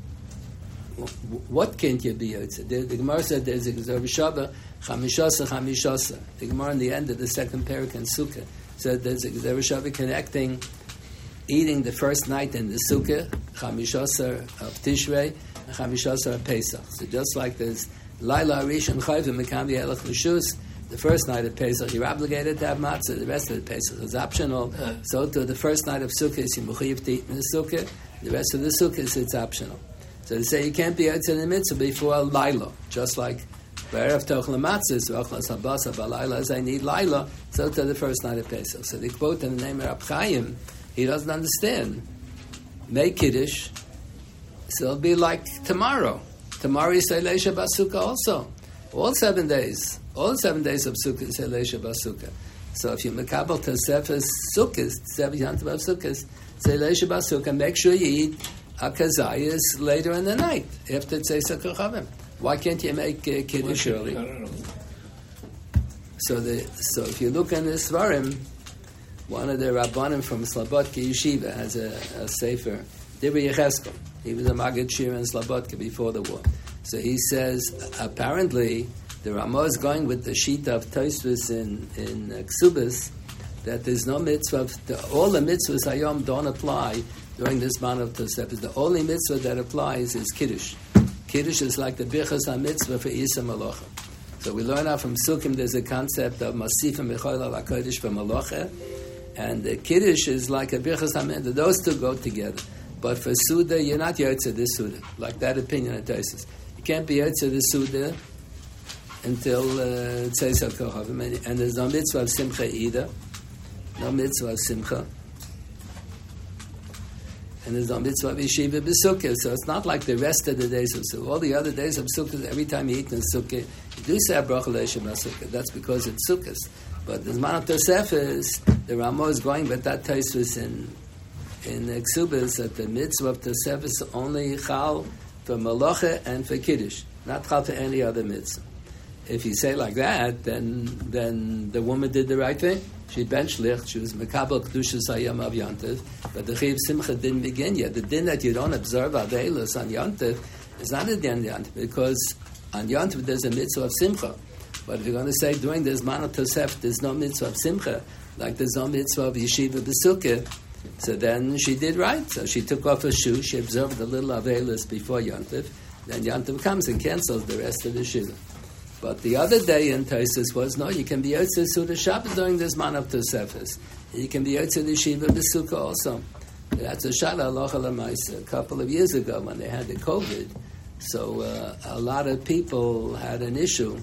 what can't you be Yotzei? The, the Gemara said there's a Gzor B'Shabbat, Chamishasa, Chamishasa. The Gemara in the end of the second parak in Sukkah said there's a Gzor B'Shabbat connecting eating the first night in the Sukkah, Chamishasa of Tishrei, and Chamishasa of Pesach. So just like there's Laila Rishon Chayvim Mekam Yelech Rishus, the first night of Pesach you're obligated to have matzah, the rest of the Pesach is optional. Uh, so to the first night of Sukkah you're mechuyev to eat in the Sukkah, the rest of the Sukkah it's optional. So they say you can't be out in the mitzvah before Laila, just like B'erev Tochel Matzahs, V'achlas Habasa Balayla, as I need Laila, so to the first night of Pesach. So they quote in the name of Rab Chaim, he doesn't understand. Make Kiddush, so it'll be like tomorrow. Tomorrow you say Leisha Basukkah also. All seven days. All seven days of Sukkah you say Leisha Basukkah. So if you Mekabel Tosefes Sukkahs, seven Yantav of Sukkahs, say Leisha Basukkah, make sure you eat Akazayas later in the night, after Tzeis HaKochavim. Why can't you make uh, Kiddush early? So the so if you look in the Svarim, one of the Rabbanim from Slobodka Yeshiva has a, a sefer, Divrei Yecheskel. He was a Maggid Shira in Slobodka before the war. So he says, apparently, the Ramah is going with the Shita of Tosfos in, in uh, Ksubas, that there's no mitzvah, the, all the mitzvahs Hayom don't apply during this Zman of Tosefes. The only mitzvah that applies is Kiddush. Kiddush is like the Birchas HaMitzvah for Isa Malocha. So we learn out from Sukkim there's a concept of Masifim B'chol Al HaKodesh V'Malocha, and the Kiddush is like a Birchas Hamid. Those two go together. But for Suda, you're not Yotze the Suda, like that opinion of Tosfos. You can't be Yotze the Suda until Tzeis uh, HaKohavim, and there's no mitzvah of Simcha either. No mitzvah of Simcha. And there's no mitzvah of Yeshiva B'Sukkah. So it's not like the rest of the days of Sukkah. All the other days of Sukkah, every time you eat in Sukkah, you do say Bracha Le'Shem HaSukkah. That's because it's Sukkah. But the Zman of Tosefes, the Ramah is going, but that Tosfos in in Ksubas that the mitzvah of Tosefes only chal for Malacha and for Kiddush, not chal for any other mitzvah. If you say like that, then then the woman did the right thing. She ben shlich, she was mekabel kedushas hayom of Yontif, but the Chiv Simcha didn't begin yet. The din that you don't observe Aveilus on Yontif is not a din on Yontif, because on Yontif there's a mitzvah of Simcha. But if you're going to say during this Mana Tosef there's no mitzvah of Simcha, like there's no mitzvah of Yeshiva B'Sukkah, so then she did right. So she took off her shoe, she observed a little Aveilus before Yontif, then Yontif comes and cancels the rest of the Shiva. But the other day in Tosfos was, no, you can be Yotze Suda Shabbat during this man of Tosefes. You can be Yotze the Shiva B'Sukkah also. That's a Shala Halacha L'Maisa a couple of years ago when they had the COVID. So uh, a lot of people had an issue.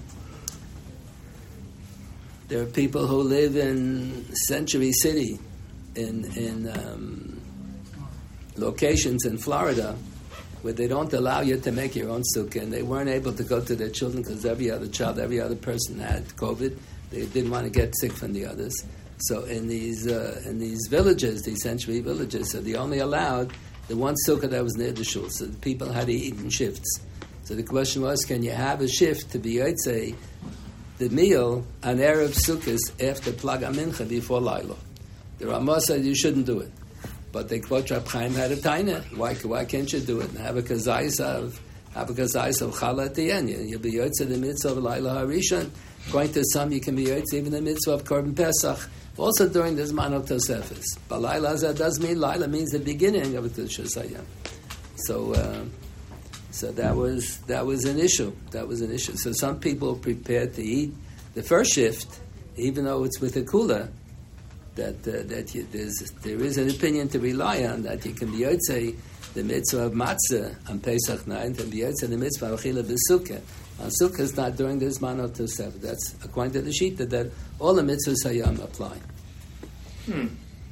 There are people who live in Century City, in, in um, locations in Florida, where they don't allow you to make your own sukkah, and they weren't able to go to their children because every other child, every other person had COVID. They didn't want to get sick from the others. So in these uh, in these villages, these century villages, so they only allowed the one sukkah that was near the shul. So the people had to eat in shifts. So the question was, can you have a shift to be Yotzei the meal on Erev Sukkos after Plag HaMincha before Laila? The Ramah said you shouldn't do it. But they quote Rab Chaim had a taina. Why, why can't you do it? And have a kazayis of have a kazayis of challah at the end. You'll be yotze the mitzvah of Laila HaRishon. Going to some, you can be yotze even the mitzvah of Korban Pesach. Also during this man of Tosefes. But Laila that does mean Laila means the beginning of the Shusayim. So, uh, so that was that was an issue. That was an issue. So some people prepared to eat the first shift, even though it's with a kula. That uh, that you, there's there is an opinion to rely on that you can be yotzei the mitzvah of matzah on Pesach night and be yotzei the mitzvah of achila b'sukkah. On sukkah is not during this man of Tosef. That's according to the shita that all the mitzvahs hayam apply. Hmm.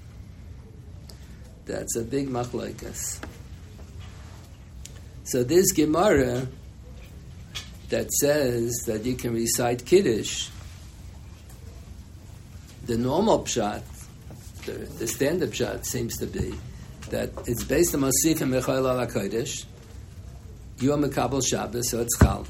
That's a big machlokes. So this Gemara that says that you can recite Kiddush, the normal pshat, the, the standard pshat seems to be that it's based on Masif and Mechol Al HaKodesh, Yom Mekabel Shabbos, so it's Chal.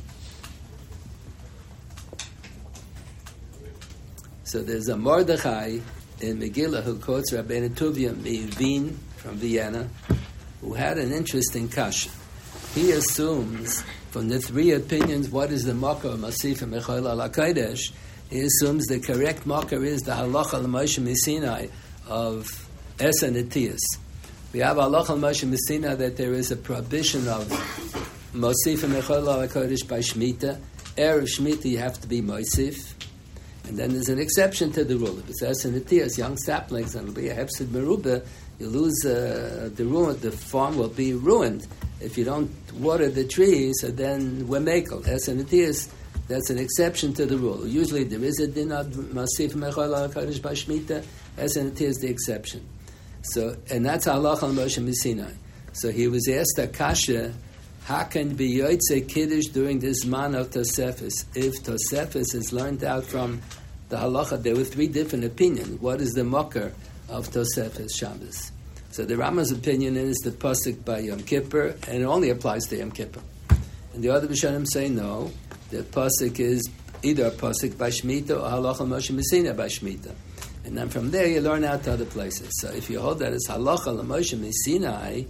So there's a Mordechai in Megillah who quotes Rabbeinu Tuvia Me'ivin from Vienna, who had an interesting kasha. He assumes from the three opinions what is the Makkah of Masif and Mechol Al HaKodesh. He assumes the correct marker is the halacha l'Moshe Missinai of Esa Netias. We have halacha l'Moshe Missinai that there is a prohibition of Mosif and Mechol Al HaKodesh by Shemitah. Erev Shemitah you have to be Mosif. And then there's an exception to the rule. If it's Esa Netias, young saplings, and it'll be a Hepsid Merubah, you lose uh, the ruin, the farm will be ruined. If you don't water the trees, so then we're makel. Esa Netias, that's an exception to the rule. Usually there is a din of Masif Mechol Al HaKodesh by Shemitah, as and it is the exception. So, and that's halacha on Moshe Missinai. So he was asked a kasha, how can be Yotzei Kiddush during this man of Tosefes? If Tosefes is learned out from the halacha, there were three different opinions. What is the mocker of Tosefes Shabbos? So the Rama's opinion is the pasuk by Yom Kippur, and it only applies to Yom Kippur. And the other Rishonim say no. The pasuk is either a pasuk by Shemitah or halacha Moshe Missinai by Shemitah, and then from there you learn out to other places. So if you hold that as halacha Moshe Missinai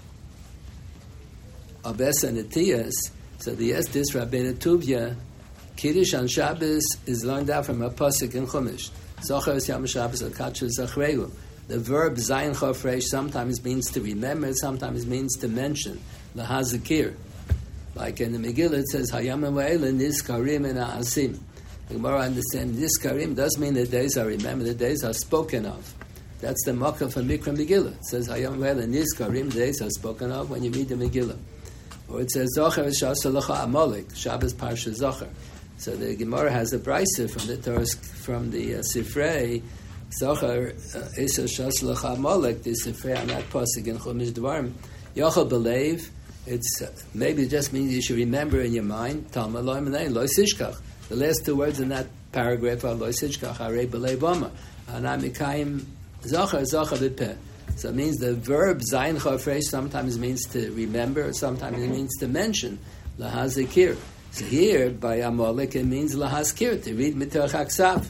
of Esa Netias, so the yes this Rabbeinu Tuvia Kiddush on Shabbos is learned out from a pasuk in Chumash. Zocher es Yom Shabbos al Kadshu Zachreu. The verb Zayin Chofresh sometimes means to remember, sometimes means to mention. Lahazikir. Like in the Megillah, it says, Hayam v'eila nizkarim and ha'asim. The Gemara understands nizkarim does mean the days are remembered, the days are spoken of. That's the Makkah from Mikra Megillah. It says, Hayam v'eila nizkarim, the days are spoken of when you read the Megillah. Or it says, Zocher v'shasalacha amalek, Shabbos Parsha Zocher. So the Gemara has a brisa from the Torah, from the uh, Sifrei, Zocher, Esel Shasalacha amalek, the Sifrei on that pasuk in Chumash Dvarim, Yochel believe. It's uh, maybe it just means you should remember in your mind. Talma lo imanei lo sishkach. The last two words in that paragraph are lo sishkach harei b'lei bama. Ana mikayim zachar zachar b'peh. So it means the verb zayin chafresh sometimes means to remember, sometimes it means to mention lahazikir. So here by Amalek it means lahazkir, to read mitoch haksav.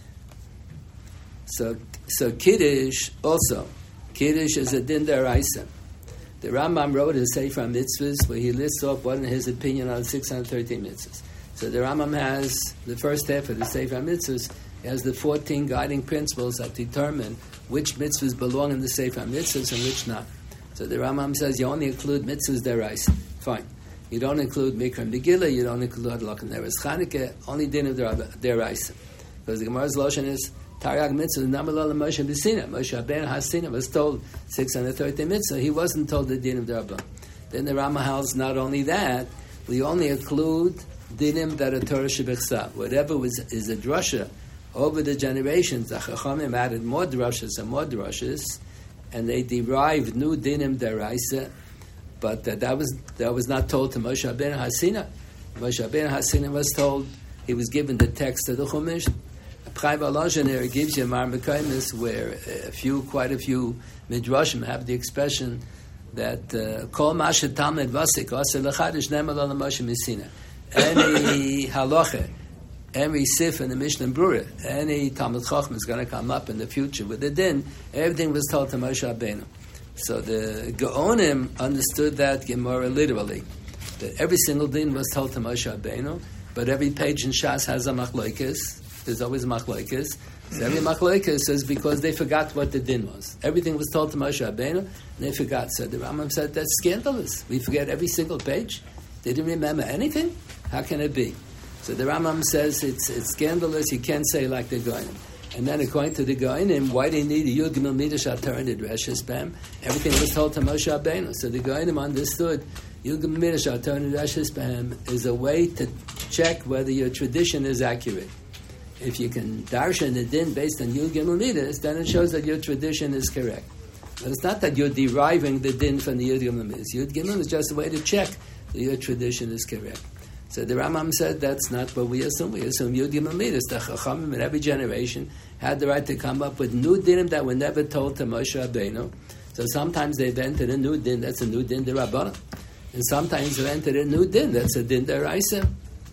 So so kiddush also. Kiddush is a din deraisa. The Rambam wrote a Sefer Mitzvahs where he lists off what in his opinion on six hundred thirteen mitzvahs. So the Rambam has the first half of the Sefer Mitzvahs has the fourteen guiding principles that determine which mitzvahs belong in the Sefer Mitzvahs and which not. So the Rambam says you only include mitzvahs deraisa. Fine. You don't include Mikra Megillah, you don't include Lakan Neres Chanukah, only din of deraisa. Because the Gemara's lotion is Taryag mitzvah, Namalala Moshe B'Sina. Moshe Rabbeinu Hasina was told six hundred thirty mitzvah. He wasn't told the din of the Rabbah. Then the Rama holds not only that, we only include dinim that are Torah Shebechsa. Whatever was is a drasha over the generations, the Chachamim added more drashas and more drashas, and they derived new dinim deraisa. But uh, that was that was not told to Moshe Rabbeinu Hasina. Moshe Rabbeinu Hasina was told, he was given the text of the Chumash. Chai Balazhaner gives you Mar Mekaymis, where a few, quite a few midrashim have the expression that Kol Masha Talmud Vasik Asa Lechadish Nemal Al Moshe Messina. Any halacha, any sif in the Mishnah Brura, any Talmud Chacham is going to come up in the future with the din. Everything was told to Moshe Rabbeinu. So the Gaonim understood that Gemara literally, that every single din was told to Moshe Rabbeinu, but every page in Shas has a machlokes. There's always machlokes. So every machlokes is because they forgot what the din was. Everything was told to Moshe Rabbeinu, and they forgot. So the Rambam said that's scandalous. We forget every single page. They didn't remember anything. How can it be? So the Rambam says it's it's scandalous. You can't say like the Goinim. And then according to the Goinim, why they need a Yud Gimel Midrash Atar and the Dreshus Bam? Everything was told to Moshe Rabbeinu. So the Goinim understood Yud Gimel Midrash Atar and the Dreshus Bam is a way to check whether your tradition is accurate. If you can darshan the din based on Yud Gimel Midas, then it shows that your tradition is correct. But it's not that you're deriving the din from the Yud Gimel Midas. Yud Gimel is just a way to check that your tradition is correct. So the Rambam said that's not what we assume. We assume Yud Gimel Midas. The Chachamim in every generation had the right to come up with new dinim that were never told to Moshe Rabbeinu. So sometimes they invented a new din, that's a new din de Rabbanan. And sometimes they invented a new din, that's a din de Raisa.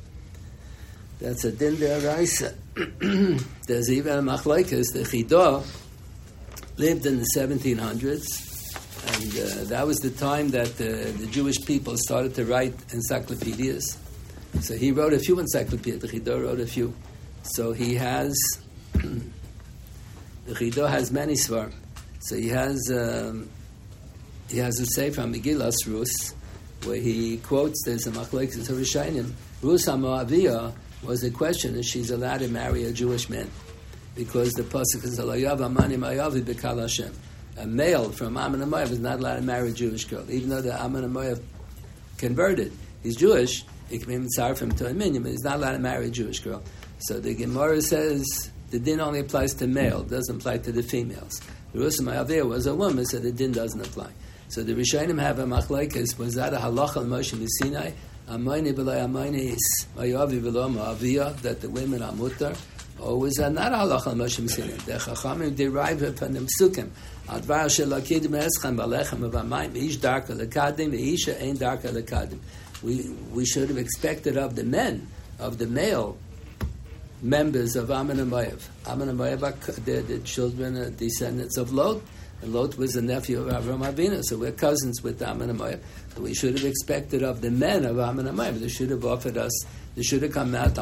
That's a din deraisa. There's even a machlokes. The Chidah lived in the seventeen hundreds, and uh, that was the time that uh, the Jewish people started to write encyclopedias. So he wrote a few encyclopedias. The Chidah wrote a few. So he has the Chidah has many svarim. So he has um, he has a sefer Megillas Rus where he quotes there's a machlokes of Rishonim. Rus HaMoaviyah was a question if she's allowed to marry a Jewish man, because the pasuk is Alayav Amani Mayavi B'Kal Hashem. A male from Ammon and Moav is not allowed to marry a Jewish girl, even though the Ammon and Moav converted. He's Jewish. He can be mitzar from to a minion, but he's not allowed to marry a Jewish girl. So the Gemara says the din only applies to male, doesn't apply to the females. The Rus HaMoaviyah was a woman, so the din doesn't apply. So the Rishonim have a machlokes. Was that a halacha al Moshe Sinai? Amayni b'lay amayni is mayavi v'lo ma'aviyah, that the women are mutar, or was that not halacha Moshe Sinai? The Chachamim derive it from the Psukim. Advar shel akidim eschem b'lechem v'amayim ish darka lekadim v'isha ein darka lekadim. We we should have expected of the men, of the male members of Ammon and Moav. Ammon and Moav are the, the children, uh, descendants of Lot. And Lot was the nephew of Avraham Avinu, so we're cousins with Ammon and Moav. So we should have expected of the men of Ammon and Moav. They should have offered us, they should have come out,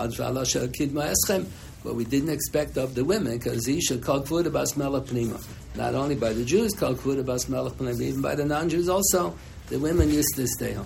but we didn't expect of the women, because Isha called Kvuda Bas Melech Pnima. Not only by the Jews called Kvuda Bas Melech Pnima, even by the non-Jews also, the women used to stay home.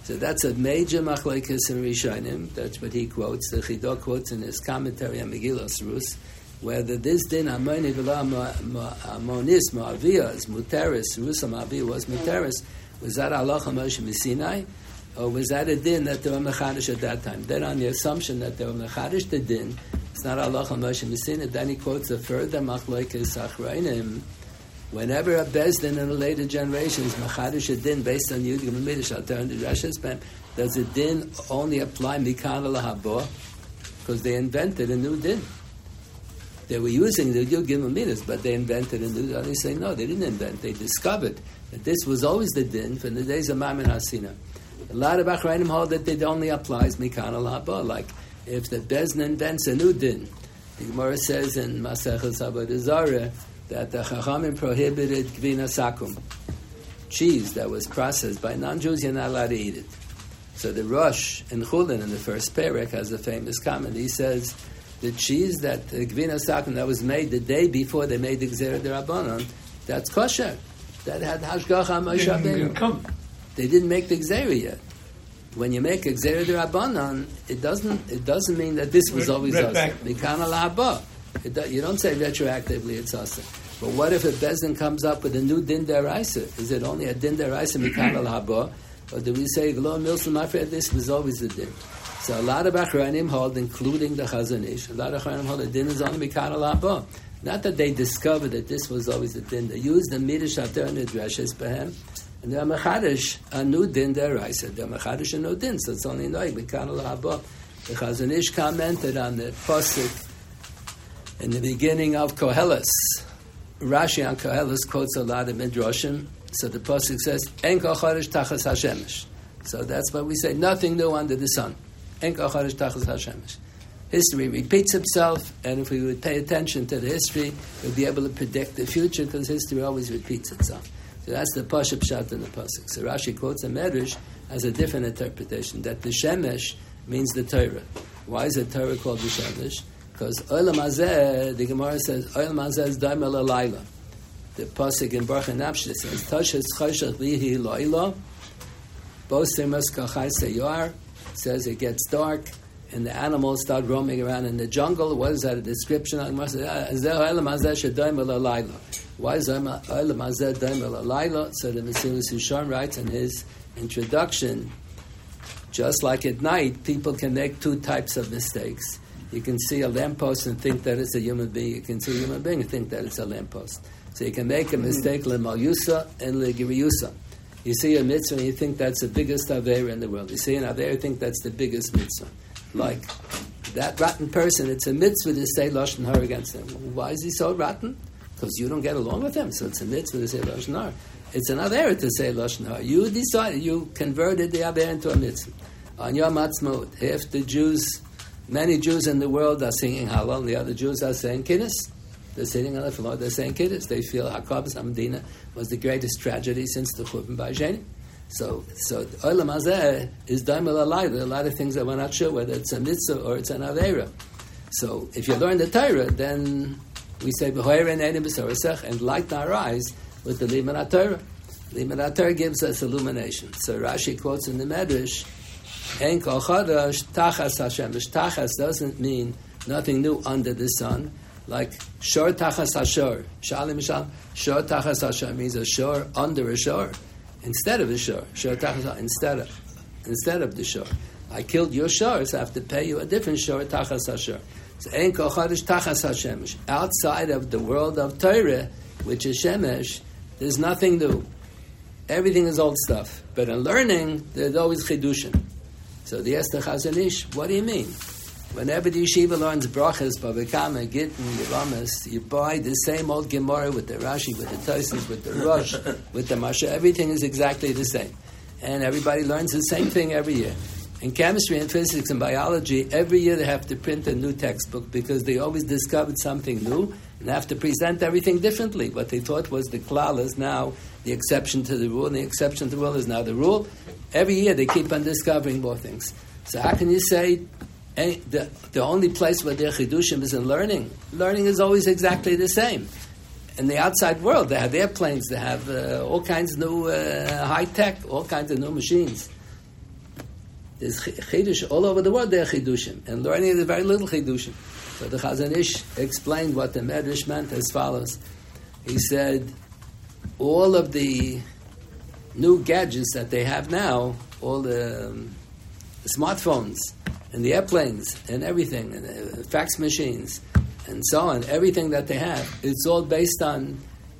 So that's a major machlekes in Rishonim. That's what he quotes. The Chidah quotes in his commentary on Megillas Rus, whether this din amoni v'la amonis ma'aviyah is muteris, Rus ma'aviyah was muteris, was that halacha Moshe Sinai, or was that a din that they were mechadish at that time? Then on the assumption that they were mechadish the din, it's not halacha Moshe Sinai. Then he quotes a further machlekes achreinim. Whenever a bezdin in the later generations machadish a din based on Yud Gimel Midrash Alter the Rashes Pem, does a din only apply mikana lahabo? Because they invented a new din. They were using the Yud Gimel Midrash, but they invented a new. They say no, they didn't invent. They discovered that this was always the din from the days of Maimon Hasina. A lot of Achrayim hold that it only applies mikana lahabo. Like if the bezdin invents a new din, the Gemara says in Maseches Avodah Zarah that the Chachamim prohibited gvina sakum, cheese that was processed by non-Jews. You're not allowed to eat it. So the Rosh in Chulin in the first perek has a famous comment. He says the cheese that the gvina sakum that was made the day before they made the Gzera D'Rabbanan, that's kosher. That had hashgacha Moshe Rabbeinu. They didn't make the Gzera yet. When you make a Gzera D'Rabbanan, it doesn't it doesn't mean that this was always us. Mikana lahaba. It do, you don't say retroactively it's asa. But what if a bezdin comes up with a new din deraisa? Is it only a din deraisa mikana lahaba, or do we say glo milsum after this was always the din? So a lot of achranim hold, including the Chazon Ish, a lot of achranim hold the din is only mikana lahaba. Not that they discovered that this was always the din. They used the midrash ater and the dreshes behem, and they're mechadish a new din deraisa. They're mechadish a new din, so it's only like mikana lahaba. The Chazon Ish commented on the pasuk in the beginning of Koheles. Rashi on Koheles quotes a lot of midrashim. So the pasuk says, "En kacharish tachas hashemesh." So that's why we say nothing new under the sun. En kacharish tachas hashemesh. History repeats itself, and if we would pay attention to the history, we'd be able to predict the future because history always repeats itself. So that's the pasuk pshat in the pasuk. So Rashi quotes a medrash as a different interpretation that the shemesh means the Torah. Why is the Torah called the shemesh? Because Olam Hazeh, the Gemara says, Olam Hazeh is Daimel Alayla. The pasuk in Baruch HaNafsh says, Toshes Choshech Vihi Lo'ila, Bosemas Kachai Seyar, says it gets dark, and the animals start roaming around in the jungle. What is that a description? The Gemara says, Olam Hazeh should Daimel Alayla. Why is Olam Hazeh Daimel Alayla? So the Mesilas Yesharim writes in his introduction, just like at night, people can make two types of mistakes. You can see a lamppost and think that it's a human being. You can see a human being and think that it's a lamppost. So you can make a mistake, le'malyusa and le'giriyusa. You see a mitzvah and you think that's the biggest aveira in the world. You see an aveira, you think that's the biggest mitzvah. Like that rotten person, it's a mitzvah to say lashon hara against him. Why is he so rotten? Because you don't get along with him. So it's a mitzvah to say lashon hara. It's an aveira to say lashon hara. You decided, you converted the aveira into a mitzvah. On Yom Ha'atzmaut, if the Jews... Many Jews in the world are singing Hallel, and the other Jews are saying Kiddush. They're sitting on the floor, they're saying Kiddush. They feel Hakabas Hamdina was the greatest tragedy since the Churban Ba'Sheni. So, so Olam Hazeh is Daimel Alayla. There are a lot of things that we're not sure whether it's a mitzvah or it's an aveira. So, if you learn the Torah, then we say B'hoyer and Eidim B'sorasech, and light our eyes with the Liman HaTorah. Liman HaTorah gives us illumination. So Rashi quotes in the Medrash, En kol chadash tachas hashemesh. Tachas doesn't mean nothing new under the sun. Like shor tachas hashor. Shalim shal. Shor tachas hashor means a shor under a shor instead of a shor. Shor tachas instead of instead of the shor. I killed your shor, so I have to pay you a different shor tachas hashor. So en kol chadash tachas hashemesh. Outside of the world of Torah, which is shemesh, there's nothing new. Everything is old stuff. But in learning, there's always chidushim. So the Esther Chazon Ish, what do you mean? Whenever the yeshiva learns brachas, Bavakama, Gittin, Yeramas, you buy the same old Gemara with the Rashi, with the Tosfos, with the Rosh, with the Masha. Everything is exactly the same. And everybody learns the same thing every year. In chemistry and physics and biology, every year they have to print a new textbook because they always discovered something new and have to present everything differently. What they thought was the klal is now the exception to the rule, and the exception to the rule is now the rule. Every year they keep on discovering more things. So how can you say any, the, the only place where their chidushim is in learning? Learning is always exactly the same. In the outside world, they have airplanes, they have uh, all kinds of new uh, high tech, all kinds of new machines. There's chidush all over the world. There are chidushim, and learning is very little chidushim. So the Chazon Ish explained what the Medrash meant as follows. He said, all of the new gadgets that they have now, all the, um, the smartphones and the airplanes and everything, and the fax machines and so on, everything that they have, it's all based on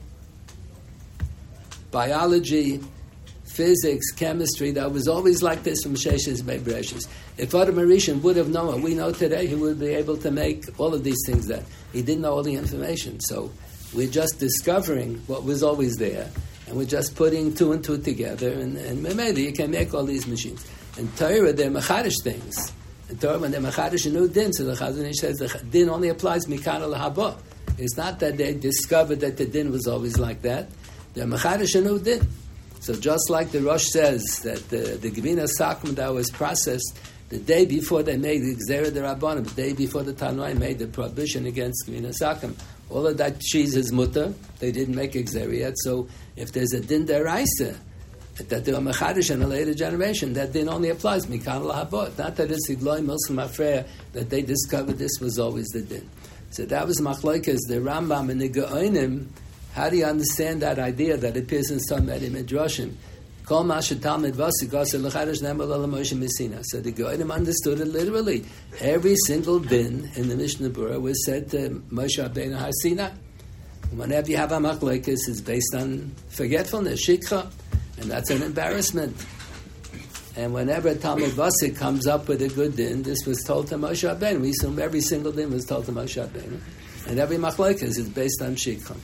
biology, physics, chemistry, that was always like this from Sheshes Bebreshis. If Adam Arishan would have known what we know today, he would be able to make all of these things that he didn't know all the information. So we're just discovering what was always there, and we're just putting two and two together, and, and maybe you can make all these machines. And Torah, they're machadish things. And Torah, when they're machadish a new din, so the Chazon Ish says the din only applies mikan al haba. It's not that they discovered that the din was always like that. They're machadish a new din. So just like the Rosh says that the, the Gevina Sakum that was processed the day before they made the Gzera de Rabbanim, the day before the Tanoi made the prohibition against Gevina Sakum, all of that cheese is mutter. They didn't make a Gzera yet. So if there's a din deraisa that they were mechadish in a later generation, that din only applies mikan lahabot. Not that it's Igloi Milsum Afreya that they discovered this was always the din. So that was machlokes the Rambam and the Geonim. How do you understand that idea that appears in some Medi Midrashim? Kol Masha Talmud Vasikas Lechadash Nemal Moshe Messina. So the Goyim understood it literally. Every single din in the Mishnah Berurah was said to Moshe Rabbeinu Har Sinai. Whenever you have a machlokes, it's based on forgetfulness, shikha, and that's an embarrassment. And whenever Talmud Vasik comes up with a good din, this was told to Moshe Rabbeinu. We assume every single din was told to Moshe Rabbeinu, and every machlokes is based on shikha.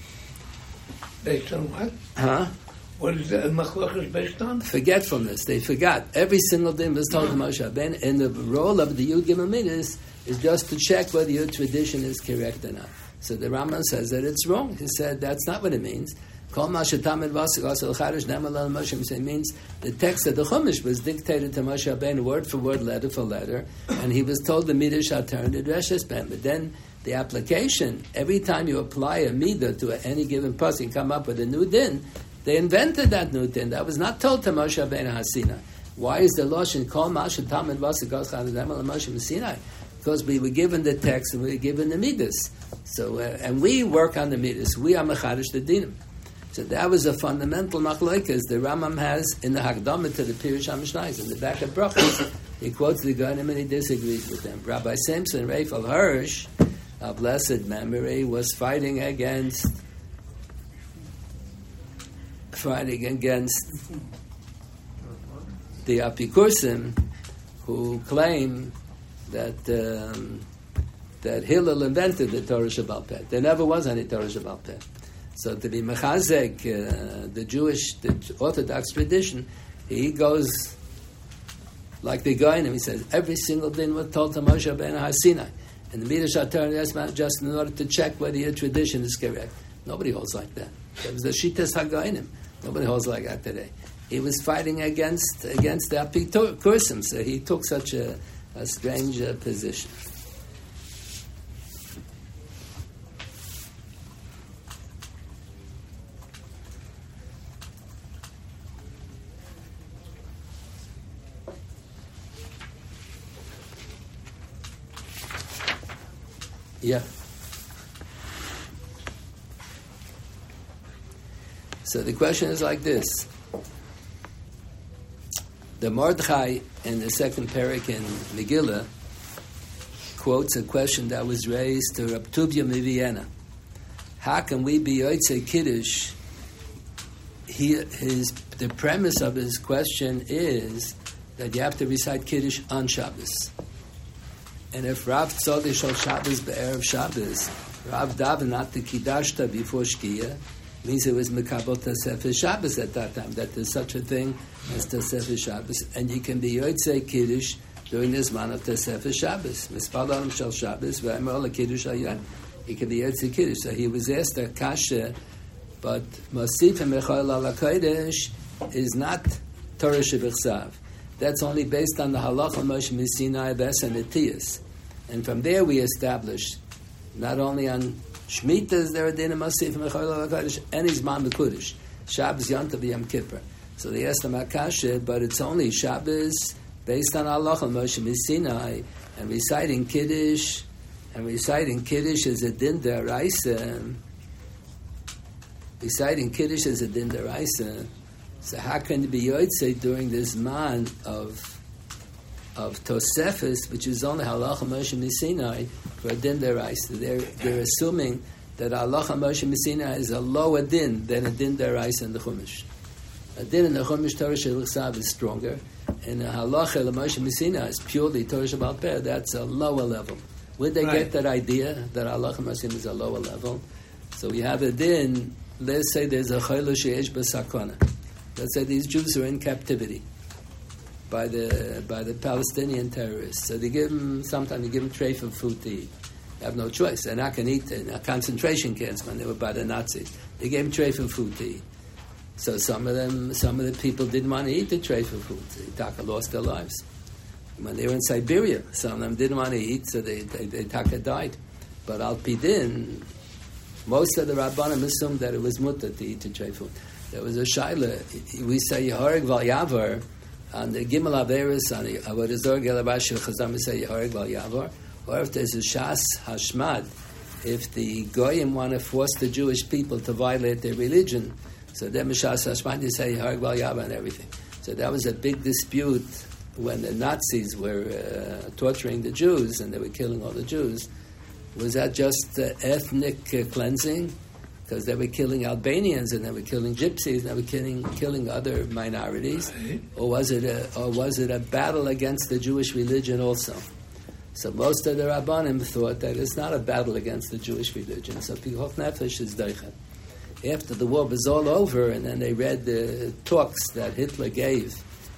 Based on what? Huh? What is the machlokes based on? Forgetfulness. They forgot. Every single thing was told to Moshe Rabbeinu, and the role of the Yud Gimel Midas is just to check whether your tradition is correct or not. So the Rambam says that it's wrong. He said that's not what it means. Kol ma shetamid vasik asel chadash ne'emal el Moshe. It means the text of the Chumash was dictated to Moshe Rabbeinu word for word, letter for letter, and he was told the midah shall turn to dreshes ben. But then the application, every time you apply a midah to any given person, you come up with a new din. They invented that new din. That was not told to Moshe Rabbeinu Har Sinai. Why is the lashon kol ma shetamid vasik asel chadash ne'emal el Moshe Sinai? Because we were given the text and we were given the midas. So, uh, and we work on the midas. We are mechadish the dinim. So that was a fundamental machlokes the Rambam has in the Hakdamah to the Pirush HaMishnayos. In the back of Brachos, he quotes the Goyim and he disagrees with them. Rabbi Simpson Raphael Hirsch, of blessed memory, was fighting against fighting against the Apikursim, who claim that um, that Hillel invented the Torah Shebaal Peh. There never was any Torah Shebaal Peh. So to be mechazek, uh, the Jewish, the Orthodox tradition, he goes like the guy, and he says every single din was told to Moshe Rabbeinu Har Sinai, and the midrash Torah just in order to check whether your tradition is correct. Nobody holds like that. That was the Shitas Hagoinim. Nobody holds like that today. He was fighting against against the Apikursim, so he took such a, a strange uh, position. Yeah. So the question is like this. The Mordechai in the second parak in Megillah quotes a question that was raised to Rab Tuvia of Vienna. How can we be Yotzei Kiddush? He, his, the premise of his question is that you have to recite Kiddush on Shabbos. And if Rav Tzodeh Shal Shabbos be'erev Shabbos, Rav daven not the Kiddashta before Shkia, means it was Mekabel Tosefes Shabbos at that time, that there's such a thing as Tosefes Shabbos, and you can be Yotzei Kiddush during the Zman of Tosefes Shabbos. Mispal Alam Shal Shabbos, Ve'emer Ola Kiddush Ayan. He can be Yotzei Kiddush. So he was asked a kasha, but Mosif and Mechol Ala Kodesh is not Torah Shebichsav. That's only based on the halacha Moshe Sinai Bes and Etiyas. And from there we established not only on Shemitah is there a din of Masif and Mechol HaKadosh, and Zman B'Kodesh, Shabbos, Yom Tov, Yom Kippur. So they asked him Akasha, but it's only Shabbos, based on halacha Moshe Sinai, and reciting Kiddush, and reciting Kiddush as a din deraisa, reciting Kiddush as a din deraisa. So how can it be yotzei during this man of of Tosefis, which is only halacha Moshe Sinai for a din deraisa? They're they're assuming that halacha Moshe Sinai is a lower din than a din deraisa in the Chumash. A din in the Chumash Torah Shel Chsav is stronger, and a halacha Moshe Sinai is purely Torah Shabbat Peh. That's a lower level. Where they Right. get that idea that halacha Moshe is a lower level? So we have a din. Let's say there's a chayla sheyesh b'sakona. Let's say these Jews are in captivity by the by the Palestinian terrorists. So they give them, sometimes they give them tray for food to eat. They have no choice. They're not going to eat in concentration camps when they were by the Nazis. They gave them tray for food to eat. So some of them, some of the people didn't want to eat the tray for food. They taka lost their lives. When they were in Siberia, some of them didn't want to eat, so they they, they taka died. But al pidin, most of the Rabbanim assumed that it was mutter to eat the tray food. There was a shaila. We say Yehorig Val Yavar on the Gimel Averis on the Avodah Zorah Gelabash Chazam. We say Yehorig Val Yavar. Or if there's a Shas Hashmad, if the Goyim want to force the Jewish people to violate their religion, so then Shas Hashmad you say Yehorig Val Yavar and everything. So that was a big dispute when the Nazis were uh, torturing the Jews and they were killing all the Jews. Was that just uh, ethnic uh, cleansing? Because they were killing Albanians and they were killing Gypsies and they were killing killing other minorities, Right. or was it a or was it a battle against the Jewish religion also? So most of the Rabbanim thought that it's not a battle against the Jewish religion. So Pikuach Nefesh is Deichen. After the war was all over, and then they read the talks that Hitler gave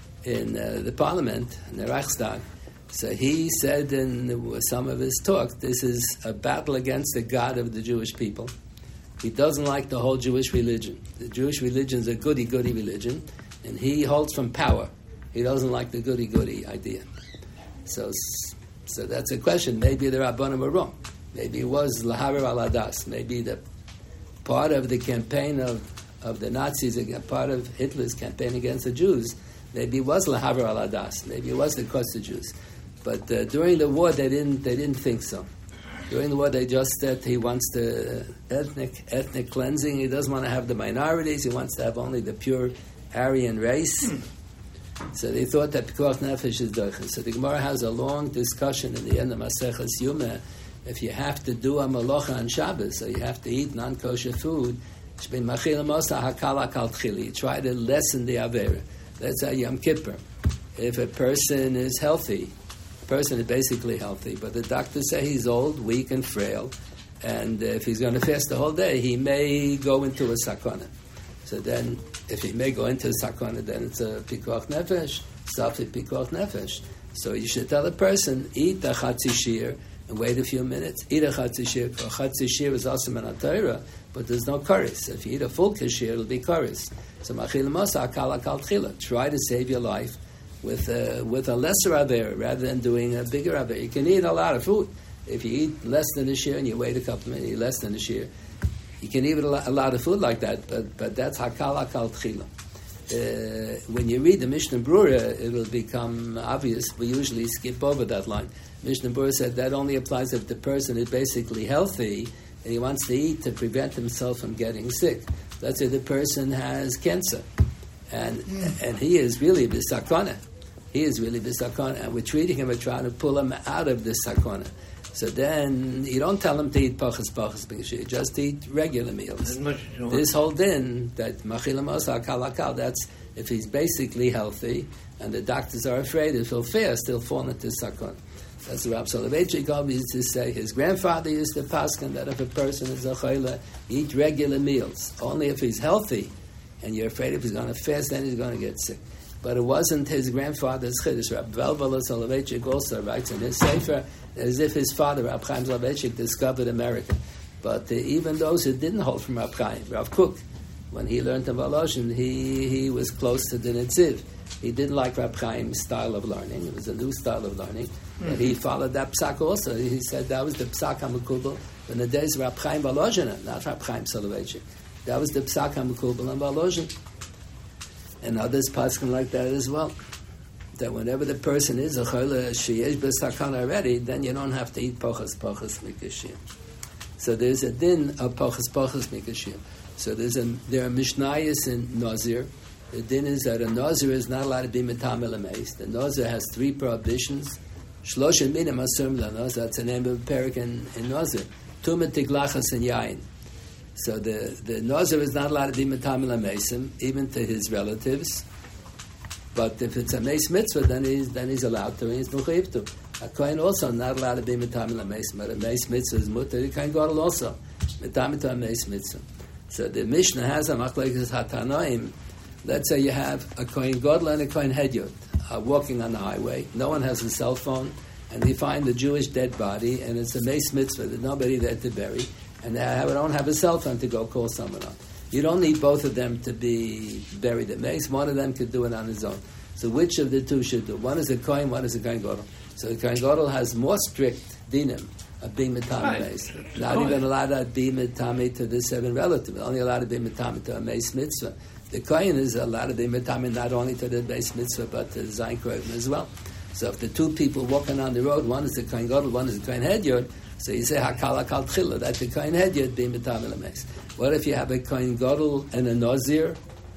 in uh, the Parliament in the Reichstag. So he said in some of his talks, this is a battle against the God of the Jewish people. He doesn't like the whole Jewish religion. The Jewish religion is a goody-goody religion, and he holds from power. He doesn't like the goody-goody idea. So, so that's a question. Maybe the Rabbanim were wrong. Maybe it was Lahaver al-Adas. Maybe the part of the campaign of, of the Nazis, part of Hitler's campaign against the Jews, maybe it was Lahaver al-Adas. Maybe it was the cause of the Jews. But uh, during the war, they didn't. They didn't think so. During the war, they just said he wants the ethnic ethnic cleansing. He doesn't want to have the minorities. He wants to have only the pure Aryan race. Hmm. So they thought that Pikuach Nefesh is doichen. So the Gemara has a long discussion in the end of Maseches Yuma. If you have to do a malacha on Shabbos, so you have to eat non-kosher food, try to lessen the avera. That's a Yom Kippur. If a person is healthy, person is basically healthy, but the doctors say he's old, weak, and frail, and if he's going to fast the whole day, he may go into a sakana. So then, if he may go into a sakana, then it's a pikuach nefesh, safi pikuach nefesh. So you should tell the person, eat a chatzi shir and wait a few minutes. Eat a chatzi shir. For a chatzi shir is also min ha-Torah, but there's no karis. So if you eat a full kashir, it'll be karis. So machil mosa akal akal tchila. Try to save your life with a, with a lesser avera rather than doing a bigger avera. You can eat a lot of food. If you eat less than a share and you wait a couple of minutes, you eat less than a share, you can eat a lot, a lot of food like that, but but that's hakal hakal tchila. Uh, when you read the Mishnah Brura, it will become obvious. We usually skip over that line. Mishnah Brura said that only applies if the person is basically healthy and he wants to eat to prevent himself from getting sick. Let's say the person has cancer, and mm. and he is really b'sakana. He is really b'sakana, and we're treating him and trying to pull him out of this sakana. So then you don't tell him to eat pachas pachas b'gashir, just eat regular meals. This whole din that machilam osa akal akal, that's if he's basically healthy and the doctors are afraid if he'll fast, he'll fall into sakana. That's the Rav Soloveitchik used to say. His grandfather used to paskin that if a person is a chayla, eat regular meals. Only if he's healthy and you're afraid if he's going to fast, then he's going to get sick. But it wasn't his grandfather's chiddush. Rav Velvel Soloveitchik also writes in his sefer as if his father, Rav Chaim Soloveitchik, discovered America. But uh, even those who didn't hold from Rav Chaim, Rav Kook, when he learned in Volozhin, he, he was close to the Netziv. He didn't like Rav Chaim's style of learning. It was a new style of learning. Mm-hmm. And he followed that psak also. He said that was the psak HaMekubal in the days of Rav Chaim Volozhin, not Rav Chaim Soloveitchik. That was the psak HaMekubal in Volozhin. And others paskin like that as well. that whenever the person is a chole sheyesh b'sakan already, then you don't have to eat pachas pachas mikashim. So there's a din of pachas pachas mikashim. So there's a there are mishnayos in Nazir. The din is that a Nazir is not allowed to be metam elameis. The Nazir has three prohibitions. Shloshen minim asur lanos. That's the name of a parak in, in Nazir. Tumah tiglachas and yain. So the the Nazir is not allowed to be metam elameisim, even to his relatives. But if it's a meis mitzvah, then he's then he's allowed to. And he's mechuyev to. A kohen also not allowed to be metam elameisim, but a meis mitzvah is mutter. You can go also metam to a meis mitzvah. So the Mishnah has a machlekes hatanoim. Let's say you have a kohen gadol and a kohen hedyot uh, walking on the highway. No one has a cell phone, and they find a Jewish dead body, and it's a meis mitzvah. There's nobody there to bury, and they have, don't have a cell phone to go call someone up. You don't need both of them to be buried at meis. One of them could do it on his own. So which of the two should do? One is a kohen, one is a kohen gadol. So the kohen gadol has more strict dinim of being metame meis. Not even allowed to be metame to the seven relatives. Only allowed to be metame to a meis mitzvah. The kohen is allowed to be metame not only to the meis mitzvah but to the zayin kroven as well. So if the two people walking on the road, one is the kohen gadol, one is the kohen hedyot, so you say hakal hakal tchila, that the kohen hedyot be metame lemeis. What if you have a kohen gadol and a nazir?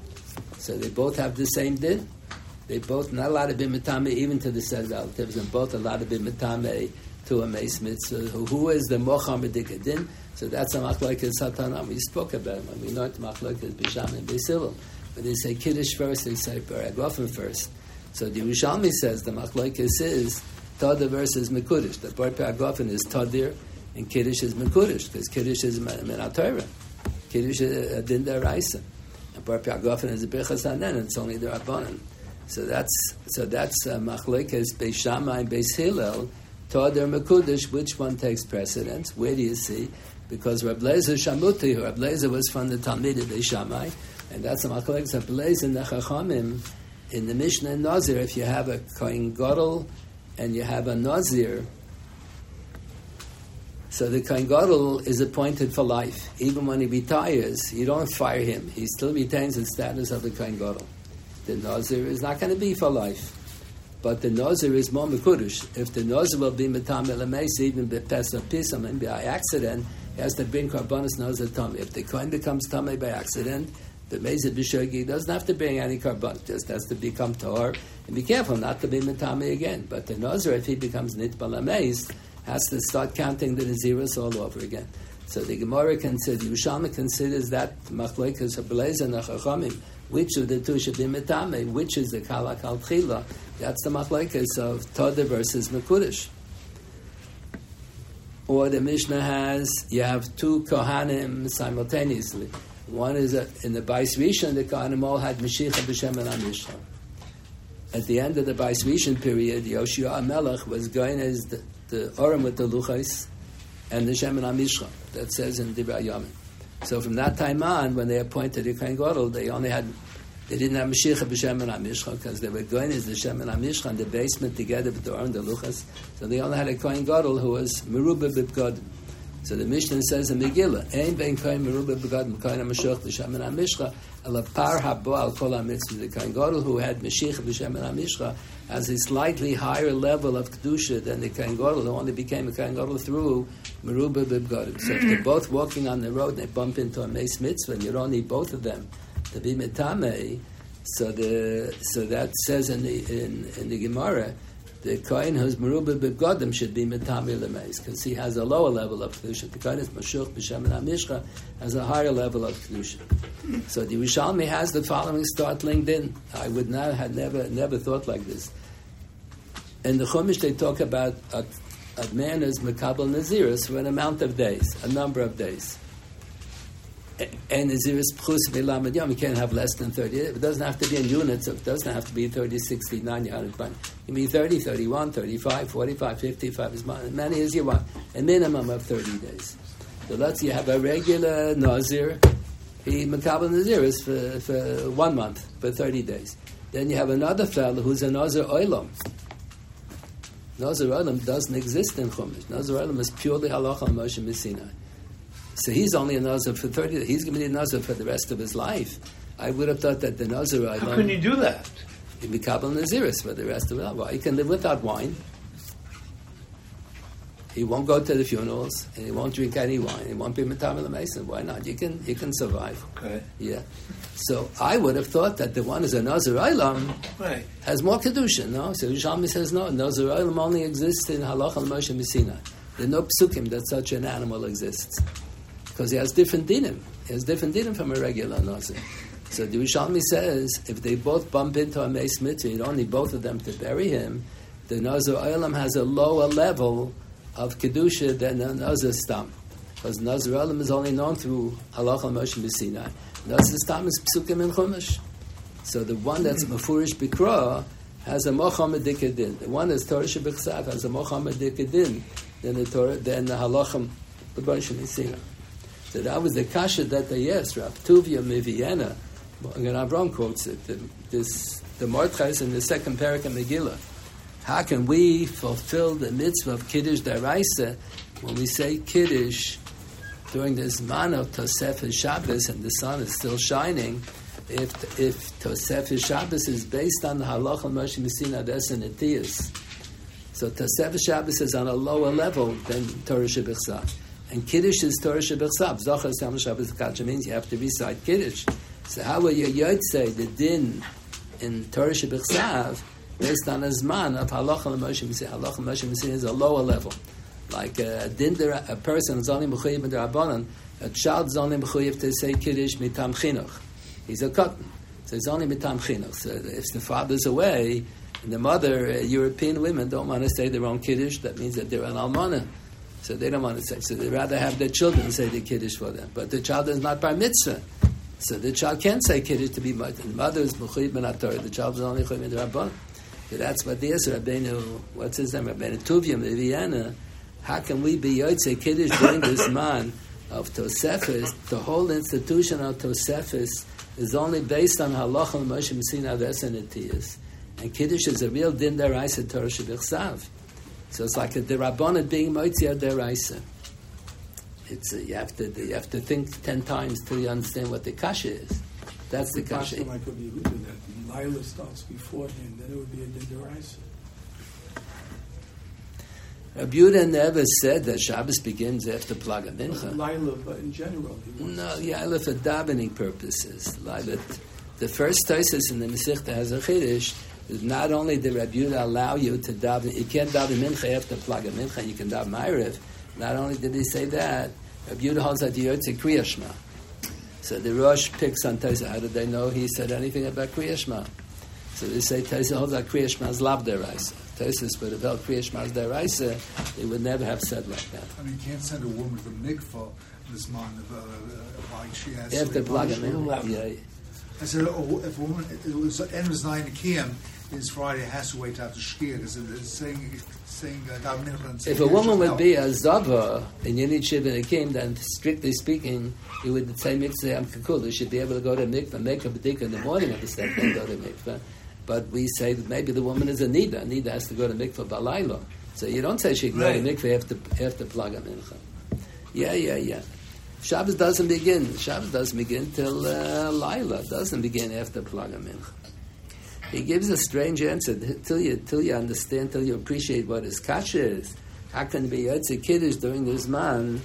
So they both have the same din. They both not allowed to be metame even to the said relatives, and both allowed to be metame to a meis mitzvah. Who is the mocham b'dika din? So that's a machlokes satanam. We spoke about it when we learned machlokes b'sham and b'silul. When they say kiddush first, they say paragofen first. So the Yerushalmi says the machlokes is Tadir versus Mekudesh. The bar paragofen is Tadir and Kiddush is Mekudesh, because Kiddush is min HaTorah. Kiddush is a din deraisa. And bar paragofen is a birchas hanen, it's only the Rabbanan. So that's so that's uh, machlokes Beis Shammai and Beis Hillel, Tadir Mekudesh, which one takes precedence? Where do you see? Because Reb Lezer Shamuti, Reb Lezer was from the Talmid of Beis Shammai, and that's a machlokes Reb Lezer and the Chachamim. In the Mishnah and Nazir, if you have a kohen gadol and you have a nazir, so the kohen gadol is appointed for life. Even when he retires, you don't fire him. He still retains the status of the kohen gadol. The nazir is not going to be for life. But the nazir is more mekudesh. If the nazir will be metam elameis, even b'pesach pisam, and by accident, he has to bring karbanos nazir tamei. If the kohen becomes tamei by accident, the Mezid B'Shogi doesn't have to bring any carbon, just has to become Tahor. And be careful not to be Metame again. But the Nazir, if he becomes Nitbal HaMeiz, has to start counting the Naziris all over again. So the Gemara considers, Yerushalmi considers that Machlokes HaBelez and HaChachamim, which of the two should be Metame, which is the Kalak Al-Tchila. That's the Machlokes of Tadir versus Mekudesh. Or the Mishnah has, you have two Kohanim simultaneously. One is a, in the Bais Rishon, the Kohanim all had Mashiach b'Shem and Amishcha. At the end of the Bais Rishon period, Yoshua HaMelech was going as the, the Orim with the Luchais and the Shem and Amishcha. That says in Divrei Yomim. So from that time on, when they appointed the Kohen Gadol, they only had, they didn't have Mashiach b'Shem and Amishcha because they were going as the Shem and Amishcha in the basement together with the Orim and the Luchais. So they only had a Kohen Gadol who was Merubah b'Bgadim. So the Mishnah says in Megillah, "Ein bein kohen merubah b'gadim kohen hamashiach b'shem and hamishcha ela par habo al kol hamitzvah." The kohen gadol who had mashiach b'shem and hamishcha has a slightly higher level of kedusha than the kohen gadol who only became a kohen gadol through merubah b'gadim. So if they're both walking on the road and they bump into a meis mitzvah, and you don't need both of them to be metamei, so the so that says in the in, in the Gemara, the kohen who's merubah b'gadim should be metame lemeis because he has a lower level of kedusha. The kohen is mashuch b'shem and hamishcha has a higher level of kedusha. So the Yerushalmi has the following startling din. I would not had never never thought like this. In the Chumash they talk about a, a man who's mekabel naziris for an amount of days, a number of days. And naziris pchus v'lamad yom, you can't have less than thirty. It doesn't have to be in units. It doesn't have to be thirty, sixty, ninety, one hundred. It can be thirty, thirty-one, thirty-five, forty-five, fifty-five, as many as you want. A minimum of thirty days. So let's say you have a regular nazir. He mekabel naziris for, for one month, for thirty days. Then you have another fellow who's a nazir olam. Nazir olam doesn't exist in Chumash. Nazir olam is purely halacha Moshe Missinai. So he's only a nazir for thirty. He's going to be a nazir for the rest of his life. I would have thought that the nazir. How can you do that? he be Kabbalah Naziris for the rest of it. Well, he can live without wine. He won't go to the funerals, and he won't drink any wine. He won't be Matam the Mason. Why not? You can you can survive. Okay. Yeah. So I would have thought that the one who's a Nazir Olam Right. has more Kedusha, no? So Yerushalmi says no. Nazir Olam only exists in Halacha Moshe Messina. There are no psukim that such an animal exists. Because he has different dinim. He has different dinim from a regular Nazir. So the Yerushalmi says, if they both bump into a Meis Mitzvah, you don't need both of them to bury him, the Nazir Olam has a lower level of Kedusha than a Nazir Stam. Because Nazir Olam is only known through Halacha Moshe Messina. Nazir Stam is Psukim and Chumash. So the one that's Mefurish Bikra has a Mocham Adikadin. The one that's Torah Shebichsav has a Mocham Adikadin than the Torah, than the Halacham Moshe Messina. So that was the kasha that they asked. Rav Tuvia Miviena, and Avram quotes it. The, this the Mordechais in the second parak of Megillah. How can we fulfill the mitzvah of Kiddush Daraisa when we say Kiddush during this man of Tosefes Shabbos and the sun is still shining? If if Tosefes Shabbos is based on the Halacha Moshe Messina Des and Etiyas, so Tosefes Shabbos is on a lower level than Torah Shebichsav, and Kiddush is Torah Shebichsav. Zochar Sam Shabbos Kacha means you have to recite Kiddush. So how will you say the din in Torah Shebichsav based on a zman of halacha l'moshe messina? Halacha l'moshe messina is a lower level. Like a din, a person is only mechuyev in the rabbanon. A child is only mechuyev to say kiddush mitam chinuch. He's a cotton, so he's only mitam chinuch. So if the father's away, and the mother, uh, European women don't want to say their own kiddush, that means that they're an almana. So they don't want to say. So they rather have their children say the kiddush for them. But the child is not bar mitzvah. So the child can't say kiddush to be mother. The mother is mechuyev min Torah. The child is only mechuyev in the rabbanon. So that's what there's Rabbeinu, what's his name, Rabbeinu Tuvia in Vienna. How can we be Yotzei Kiddush during this man of Tosefes? The whole institution of Tosefes is only based on Halacha Moshe Messina Des and Etiyas. And Kiddush is a real din deraisa Torah Shebichsav. So it's like a derabbanan being Motzia deraisa. It's a, you have to you have to think ten times till you understand what the kasha is. That's the kasha. I could be good with that. Lila starts beforehand, then it would be a Didoraisa. Rabbi Yehuda never said that Shabbos begins after Plaga Mincha. Lila, but in general, he wants No, Lila for davening purposes. Lila, the first Tosfos in the Masechta has a chiddush. Is not only did Rabbi Yehuda allow you to daven, you can't daven Mincha after Plaga Mincha, you can daven Ma'ariv. Not only did he say that, Rabbi Yehuda holds that you to Kriya Shema. So the Rosh picks on Tosfos. How did they know he said anything about Kriya Shema? So they say Tosfos holds that Kriya Shema is lav deraisa. Tosfos would have held Kriya Shema is deraisa. They would never have said like that. I mean, you can't send a woman to mikvah this month of uh, like she has. After Plaga Mincha, yeah. I said, oh, if a woman, it was end was nine Kiyam, is Friday has to wait after Shkia because it's saying saying uh, if a woman would be a zava in Yonit Shiva Nikim, then strictly speaking, you would say mikvah am kakul. You should be able to go to mikvah, make a b'dika in the morning of the step and go to mikvah. But we say that maybe the woman is a nida. A nida has to go to mikvah balaylo. So you don't say she can right. go to mikvah after after plaga mincha. Yeah, yeah, yeah. Shabbos doesn't begin. Shabbos doesn't begin till uh, Laila. Doesn't begin after plaga mincha. He gives a strange answer till you till you understand, till you appreciate what his kasha is. How can it be Yotze Kiddush during this man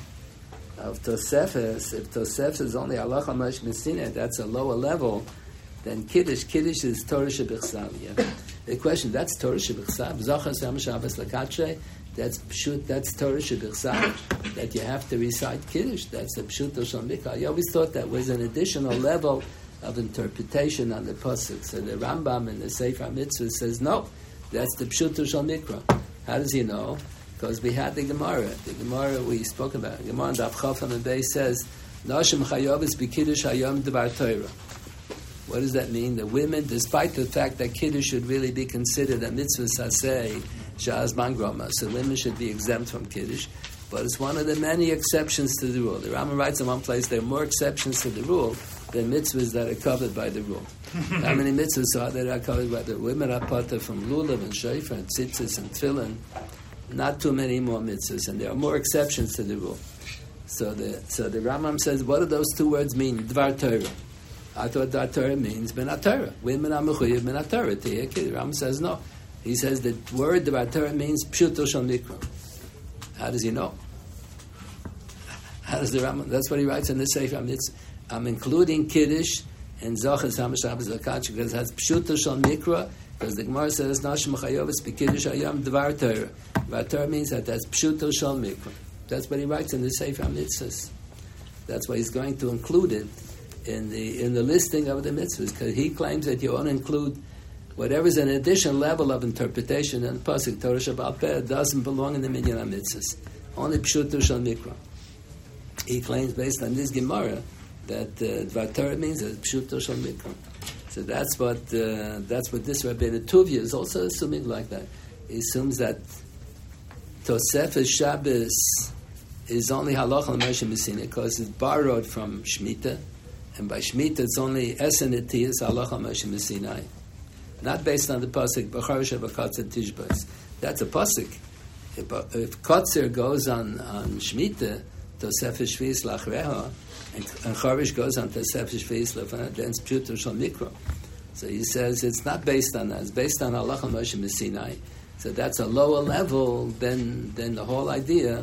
of Tosefes? If Tosefes is only halacha Moshe Messina, that's a lower level. Then Kiddush, Kiddush is Torah Shebichsav. Yeah? The question, that's Torah Shebichsav. Zochar Sam Shabbos Lakatshe. That's pshut. That's Torah Shebichsav. That you have to recite Kiddush. That's the pshut of Shal Mikra. I always thought that was an additional level of interpretation on the pasuk. So the Rambam in the Sefer Mitzvah says no, that's the Pshuto Shal Mikra. How does he know? Because we had the Gemara. The Gemara we spoke about. The Gemara in Daf Chafam and Beis says, "Nashim Chayovus B'Kiddush Hayom Devar Torah." What does that mean? The women, despite the fact that Kiddush should really be considered a mitzvah saseh, Sha'az Mangroma, so women should be exempt from Kiddush. But it's one of the many exceptions to the rule. The Rambam writes in one place there are more exceptions to the rule than mitzvahs that are covered by the rule. How many mitzvahs are there that are covered by the rule? Women are potter from lulav and shofar and tzitzis and tefillin. Not too many more mitzvahs, and there are more exceptions to the rule. So the so the Rambam says, what do those two words mean? Dvar Torah. I thought that Torah means ben Torah. Women are mechuyev ben Torah. The Rambam says no. He says the word about Torah means pshuto shel mikra. How does he know? How does the Rambam? That's what he writes in the Sefer. I mean, it's, I'm including Kiddush and Zachas HaMashabes Zakach because it has pshuto shel mikra. Because the Gemara says Nashim Chayovis B'Kiddush Hayam Dvar Torah. Dvar Torah means that that's pshuto shel mikra. That's what he writes in the Sefer Mitzvahs. That's why he's going to include it in the in the listing of the mitzvahs, because he claims that you only include whatever's an additional level of interpretation in the pasuk Torah Shabbat Peh doesn't belong in the minyan mitzvahs. Only pshuto shel mikra. He claims based on this Gemara that Dvar Torah means that pshuto shel mikra. So that's what uh, that's what this Rabbeinu Tuvia is also assuming like that. He assumes that Tosefes Shabbos is only halacha l'Moshe Messina because it's borrowed from Shemitah. And by Shemitah, it's only Eseneti is halacha Moshe Messinai, not based on the pasuk B'char Shebakatzer Tishbos. That's a pasuk. If, if Kotzer goes on on Shemitah, Tosefes Shvius Lachreha, and, and Charish goes on Tosefes Shvius Lefana, then it's Pshuto Shel Mikra. So he says it's not based on that. It's based on halacha Moshe Messinai. So that's a lower level than than the whole idea.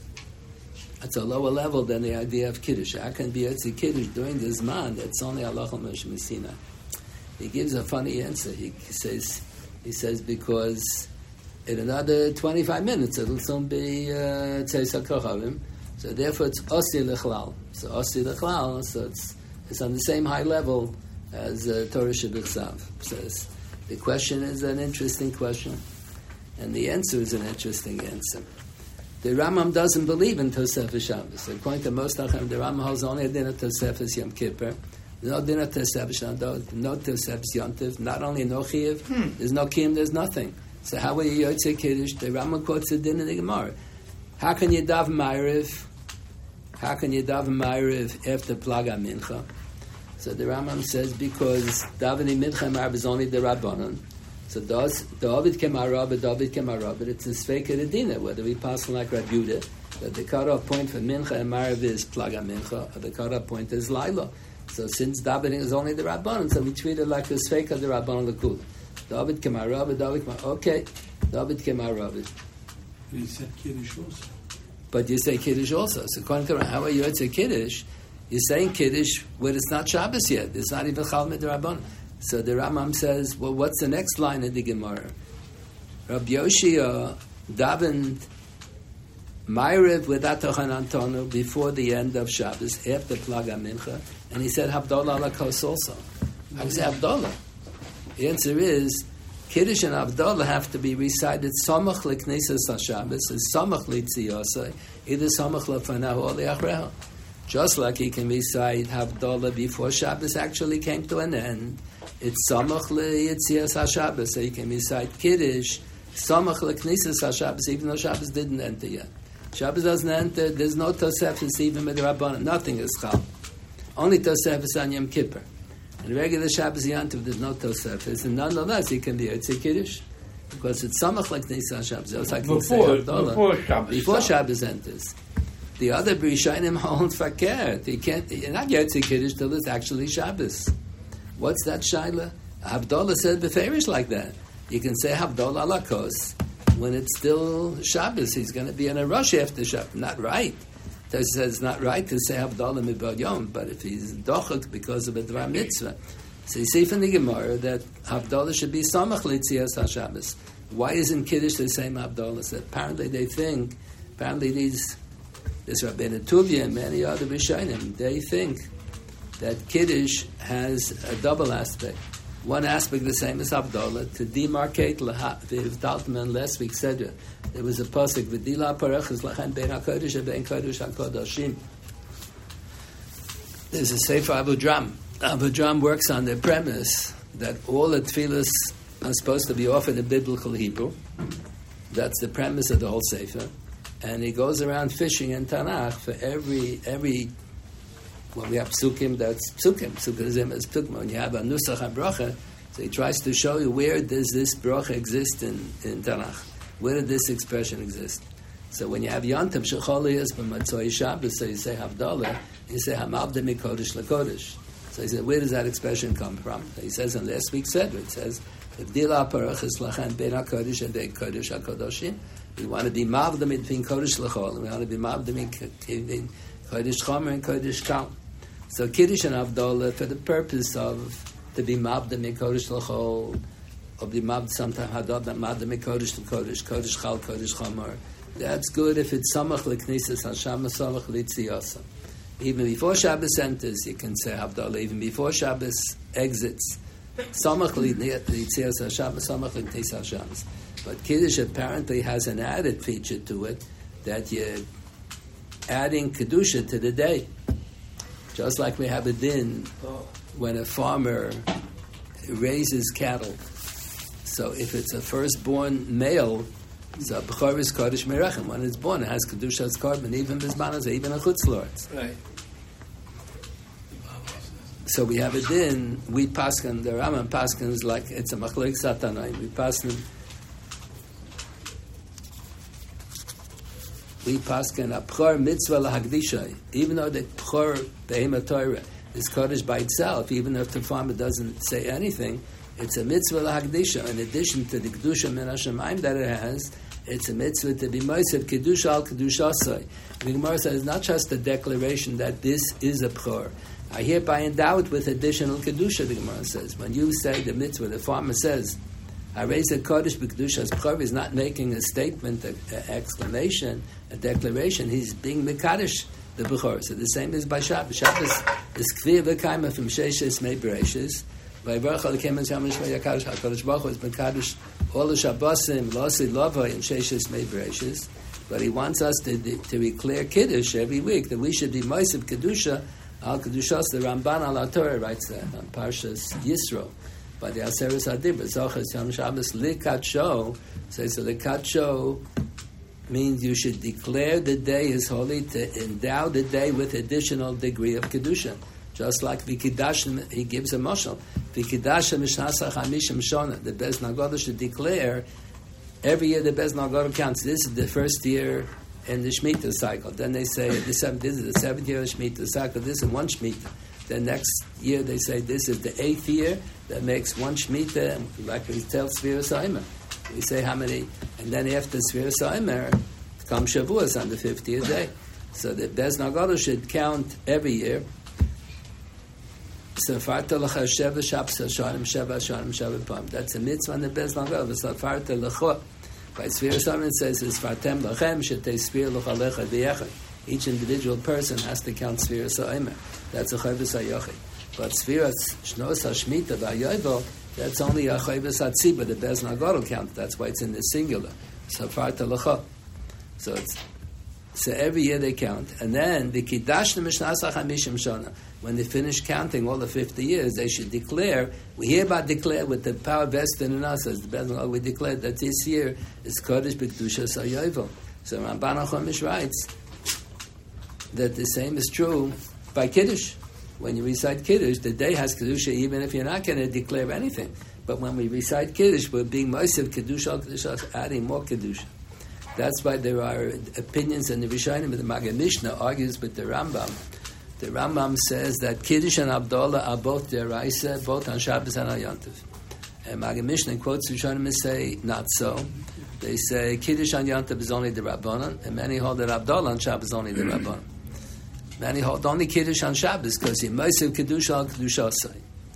It's a lower level than the idea of Kiddush. How can be a Kiddush during this man that's only halacha Moshe Messina? He gives a funny answer. He says, he says because in another twenty-five minutes it'll soon be Tzeis HaKochavim. So therefore it's Osi L'chlal. So Osi L'chlal, so it's, it's on the same high level as uh, Torah Shebichsav. Says the question is an interesting question, and the answer is an interesting answer. The Rambam doesn't believe in Tosefes Shabbos. According to most Achim, the Rambam holds only a din of Tosefes Yom Kippur. There's no din of Tosefes Shabbos, no Tosefes Yom Tov, not only no Chiyuv, hmm. there's no Kiyum, there's nothing. So how will you Yotzei Kiddush? The Rambam quotes the din in the Gemara. How can you daven Ma'ariv? How can you daven Ma'ariv after Plaga Mincha? So the Rambam says because davening Mincha and Ma'ariv is only the Rabbanon. So does David Kemarab, David Kemarab, but it's a Sveika Redina, whether we pass like Rab Yehuda, that the cutoff point for Mincha and Marav is Plaga Mincha, or the cutoff point is Laila. So since davening is only the Rabbanon, so we treat it like the Sveika the Rabbanon L'Kul. David Kemarab, David Kemarab, okay, David Kemarab. He said Kiddush also. But you say Kiddush also. So according to how are you say Kiddush? You're saying Kiddush when it's not Shabbos yet. It's not even Chal Mid Rabbanon. So the Rambam says, well, what's the next line in the Gemara? Rabbi Yoshia davened Ma'ariv with Atochen Antonu before the end of Shabbos, after Plaga Mincha, and he said Havdalah ala Kos also. How can you say Havdalah? The answer is, Kiddush and Havdalah have to be recited Samach L'Knesses HaShabbos, and Samach L'Tziyosai, either Samach L'Fanahu or L'Achreha. Just like he can recite Havdalah before Shabbos actually came to an end, it's Samach L'Yitzias HaShabbos, so you can recite Kiddush, Samach L'Knesses HaShabbos, even though Shabbos didn't enter yet. Shabbos doesn't enter, there's no Tosefes even with the Rabbanan, nothing is Chal. Only Tosefes on Yom Kippur. And regular Shabbos Yantiv, there's no Tosefes, and nonetheless, he can be Yitzei Kiddush, because it's Samach L'Knesses HaShabbos, just like before, before Shabbos, before Shabbos enters. The other B'Rishayim hold fakir. He can't, you're not Yitzei Kiddush till it's actually Shabbos. What's that Shaila? Havdalah said beferish like that. You can say Havdalah ala Kos when it's still Shabbos. He's going to be in a rush after Shabbos. Not right. It says it's not right to say Havdalah mibad yom, but if he's dochak because of a dvar mitzvah. So you see from the Gemara that Havdalah should be Samach L'Tzias HaShabbos. Why isn't Kiddush the same Havdalah? So apparently they think, apparently these, this Rabbeinu Tuvia and many other Rishonim, they think that Kiddush has a double aspect. One aspect the same as Havdalah, to demarcate V'hivdaltem. Last week said there was a pasuk V'dila parachas lachen bein hakodesh and bein kodesh hakodashim. There's a Sefer Abu Dram. Abu Dram works on the premise that all the tefillas are supposed to be offered in biblical Hebrew. That's the premise of the whole Sefer. And he goes around fishing in Tanakh for every every. When we have psukim, that's psukim. Psukim is psukim. When you have a nusach habracha, so he tries to show you where does this bracha exist in, in Tanakh. Where did this expression exist? So when you have Yantam Shecholi is b'matzoi Shabbos, so you say Havdalah, you say Hamavda mikodesh lakodesh. So he said, where does that expression come from? He says, and last week said, it says, we want to be mavdim between Kodesh L'chol, and we want to be mavdim between Kodesh Chomer and Kodesh Kal. So Kiddush and Havdalah, for the purpose of to be mavdim in Kodesh L'chol, or be mavdim sometimes Hadad, mavdim in Kodesh L'Kodesh, Kodesh Chal, Kodesh Chomer. That's good if it's Samach L'Knesses Hashem, Samach L'Tziasa. Even before Shabbos enters, you can say Havdalah. Even before Shabbos exits, Samach L'Tzias Hashem, Samach L'Knesses Hashem. But Kiddush apparently has an added feature to it, that you're adding Kedusha to the day. Just like we have a din when a farmer raises cattle. So if it's a firstborn male, so B'chor is Kodesh Merechem. When it's born, it has Kedusha as Korban, even Bismanas, even a Chutzlords. Right. So we have a din, we paskin, the Rambam paskins like it's a Machloek Satanai. We paskin, we paskin a B'chor mitzvah lahagdishay. Even though the B'chor Behema Torah is Kodesh by itself, even if the farmer doesn't say anything, it's a mitzvah lahagdisha. In addition to the kedusha min hashemayim that it has, it's a mitzvah to be moisev kedusha al kedushasai. The Gemara says it's not just a declaration that this is a b'chor. I hereby endow it with additional kedusha. The Gemara says when you say the mitzvah, the farmer says, "I raise a kodesh b'kedusha." B'chor is not making a statement, an exclamation, a declaration. He's being mekadosh the b'chor. So the same is by Shabbos. Shabbos is k'vir v'kaima from sheishes mei bereishis. By Baruch HaLekem and Shamash Vayakadosh HaKadosh Baruch Hu has been Kadosh all the Shabbosim, Losi Lovay, and Sheishis Mei Bereishis. But he wants us to, to declare Kiddush every week, that we should be Moisev Kedusha, Al Kedushas, the Ramban Al HaTorah writes that on Parshas Yisro. By the Aseres HaDibra, Zochas Yom Shabbos, Likat Sho, says the Likat Sho means you should declare the day is holy, to endow the day with additional degree of Kedusha. Just like Vikidash, he gives a mashal. Vikidash mishnasa chamishim shona. The Bez Nagoda should declare every year. The Bez Nagoda counts. This is the first year in the Shemitah cycle. Then they say the seventh. This is the seventh year of the Shemitah cycle. This is one Shemitah. Then next year they say this is the eighth year that makes one Shemitah. And like we tell Sfiras Ha'omer, we say how many. And then after Sfiras Ha'omer comes Shavuos on the fiftieth day. So the Bez Nagoda should count every year. Safarta l'cha sheva shabbos hashanim sheva hashanim sheva pam. That's a mitzvah on the Bez Nagoda. Safarta l'cha. By Sfiras Ha'omer it says, Sfartem l'chem shetei spir l'cha lecha v'yechad. Each individual person has to count Sfiras Ha'omer. That's a chayvus ha'yochid. But Sfiras shnos ha'shmita v'hayovel, that's only a chayvus ha'tziba. The Bez Nagoda count. That's why it's in the singular. Safarta l'cha. So it's So every year they count. And then, the Kidashna Mishnasa Chamishim Shona, when they finish counting all the fifty years, they should declare, we hereby declare with the power vested in us, as the Bez Nagoda, we declare that this year is Kodesh B'Kedusha Sayovel. So Ramban HaChomish writes that the same is true by Kiddush. When you recite Kiddush, the day has Kedusha, even if you're not going to declare anything. But when we recite Kiddush, we're being Moisev Kedusha, Kedusha, adding more Kedusha. That's why there are opinions in the Rishonim. The Maggid Mishnah argues with the Rambam. The Rambam says that Kiddush and Havdalah are both deraisa, both on Shabbos and on Yom Tov. And Maggid Mishnah quotes Rishonim and say not so. They say Kiddush on Yom Tov is only the Rabbanon, and many hold that Havdalah on Shabbos is only the Rabbanon. Many hold only Kiddush on Shabbos because in Moisev Kedusha al Kedushasai.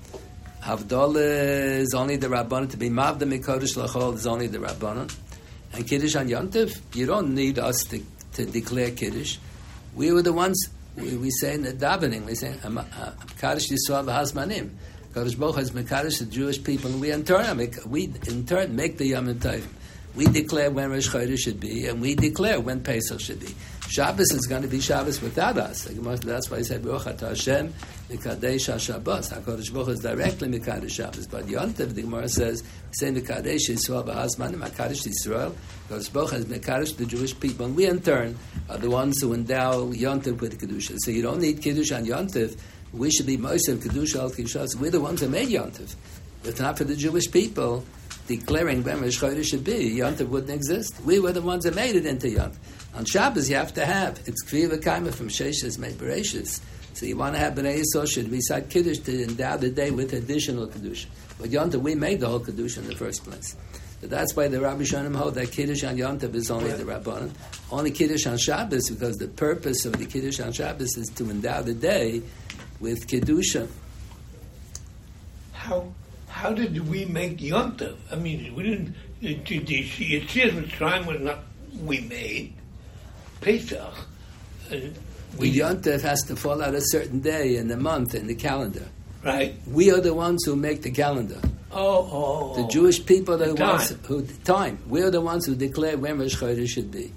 Havdalah is only the Rabbanon. To be Mavda Mikodesh L'chol is only the Rabbanon. And Kiddush on Yom Tov, you don't need us to, to declare Kiddush. We were the ones, we, we say in the davening, we say, Kaddish Yisrael v'hazmanim. Kadosh Baruch Hu has Mekadosh the Jewish people, and we in turn make, we in turn make the Yom Tov. We declare when Rosh Chodesh should be, and we declare when Pesach should be. Shabbos is going to be Shabbos without us. That's why he said, Baruch Atah Hashem, Mekadesh HaShabbos. HaKadosh Baruch Hu is directly Mekadesh Shabbos. But Yom Tov, the Gemara says, say Mekadesh Yisrael v'hazmanim, Mekadesh Yisrael. HaKadosh Baruch Hu has Mekadesh the Jewish people, and we in turn are the ones who endow Yom Tov with Kedusha. So you don't need Kiddush on Yom Tov. We should be Moisev Kedusha al Kedushas. We're the ones who made Yom Tov. If not for the Jewish people declaring when Rosh Chodesh should be, Yom Tov wouldn't exist. We were the ones that made it into Yom Tov. On Shabbos, you have to have, it's Kviv V'Kaima from Sheishas Mei Bereshis. So you want to have Bnei Yisrael should recite Kiddush to endow the day with additional Kedusha. But Yom Tov, we made the whole Kedusha in the first place. So that's why the Rabbi Shonim hold that Kiddush on Yom Tov is only the Rabbanon. Only Kiddush on Shabbos, because the purpose of the Kiddush on Shabbos is to endow the day with Kedusha. How how did we make Yom Tov? I mean, we didn't. It, it, it says Mitzrayim was not we made Pesach. Uh, We Yom Tov has to fall out a certain day in the month in the calendar. Right. We are the ones who make the calendar. Oh, oh. The Jewish people are the Time. ones who time. We are the ones who declare when Rosh Chodesh should be.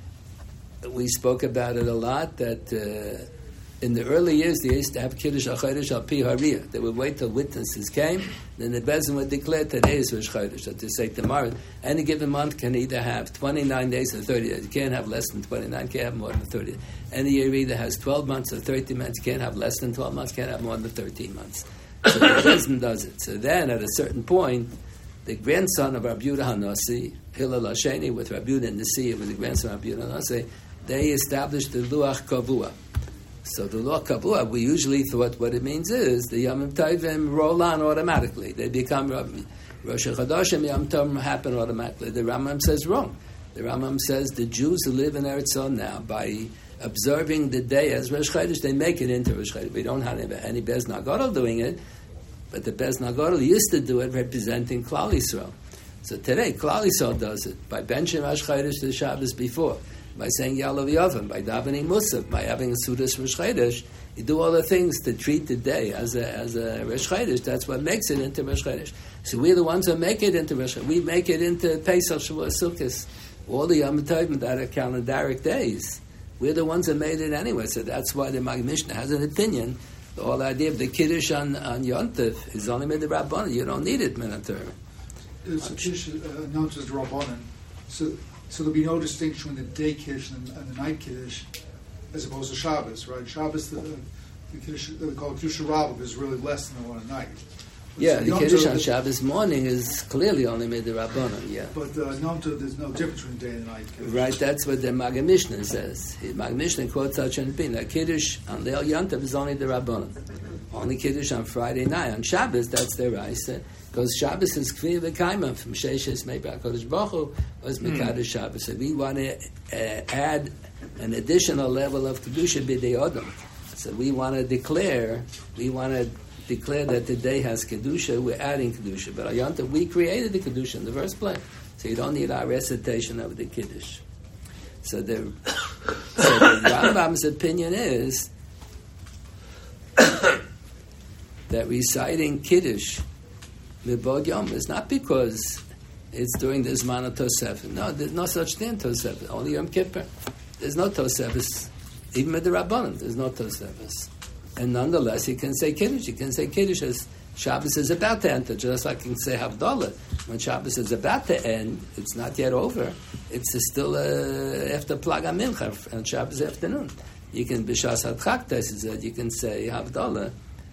We spoke about it a lot. That uh, in the early years they used to have Kiddush HaChodesh al Pi Hariyah. They would wait till witnesses came, then the Bezin would declare today is Rosh Chodesh. So to say tomorrow, any given month can either have twenty-nine days or thirty days. You can't have less than twenty-nine. Can't have more than thirty. Any year either has twelve months or thirteen months. You can't have less than twelve months. Can't have more than thirteen months. So the Bezin does it. So then, at a certain point, the grandson of Rabbi Yehuda Hanasi, Hillel Hasheni, with Rabbi Yehuda Nasi, with the grandson of Rabbi Yehuda Hanasi, they established the Luach Kavua. So the Luach Kavua, we usually thought what it means is the Yom Tovim roll on automatically. They become Rosh Chodeshim, Yom Tovim happen automatically. The Rambam says wrong. The Rambam says the Jews who live in Eretz Yisrael now, by observing the day as Rosh Chodesh, they make it into Rosh Chodesh. We don't have any, any Bez Nagadol doing it, but the Bez Nagadol used to do it representing Klal Yisrael. So today, Klal Yisrael does it by benching Rosh Chodesh to the Shabbos before, by saying Yalav Yavim, by davening Musaf, by having a Sudas Rosh Chodesh. You do all the things to treat the day as a as a Rosh Chodesh. That's what makes it into Rosh Chodesh. So we're the ones who make it into Rosh Chodesh. We make it into Pesach, Shavuot, Sukkot, all the Yom Tovim that are calendaric days. We're the ones that made it anyway, so that's why the Mag Mishnah has an opinion. The whole idea of the Kiddush on, on Yom Tov is only made the Rabbanon. You don't need it, Min HaTorah. It's a Kiddush uh, announced as the Rabbanon. So, so there'll be no distinction between the day Kiddush and, and the night Kiddush, as opposed to Shabbos, right? Shabbos, the, the Kiddush, they call it Kiddush Rabbah, is really less than the one at night. But Yeah, so the Yom Kiddush Tov- on Shabbos morning is clearly only made the Rabbanon, yeah. But uh, Yom Tov, there's no difference between day and night Kiddush. Right, that's what the Mag Mishnah says. The Mag Mishnah quotes such an opinion. That Kiddush on Leil Yom Tov is only the Rabbanon. Only Kiddush on Friday night. On Shabbos, that's their Raisa. Because Shabbos is Kvi V'Kaima from Sheishes Mei HaKadosh Baruch Hu was Mekadosh Shabbos. So we want to uh, add an additional level of Kedusha B'dei Odom. So we want to declare, we want to declare that the day has Kedusha, we're adding Kedusha. But Yom Tov, we created the Kedusha in the first place. So you don't need our recitation of the Kiddush. So the, so the Rambam's opinion is that reciting Kiddush Mibod Yom is not because it's during the Zman of Tosefet. No, there's no such thing Tosefet. Only Yom Kippur. There's no Tosefet. Even with the Rabbanon, there's no Tosefet. And nonetheless, you can say Kiddush. You can say Kiddush as Shabbos is about to enter, just like you can say Havdalah. When Shabbos is about to end, it's not yet over. It's still uh, after Plaga Mincha on Shabbos afternoon. You can B'Shas HaTchaktas, you can say Havdalah.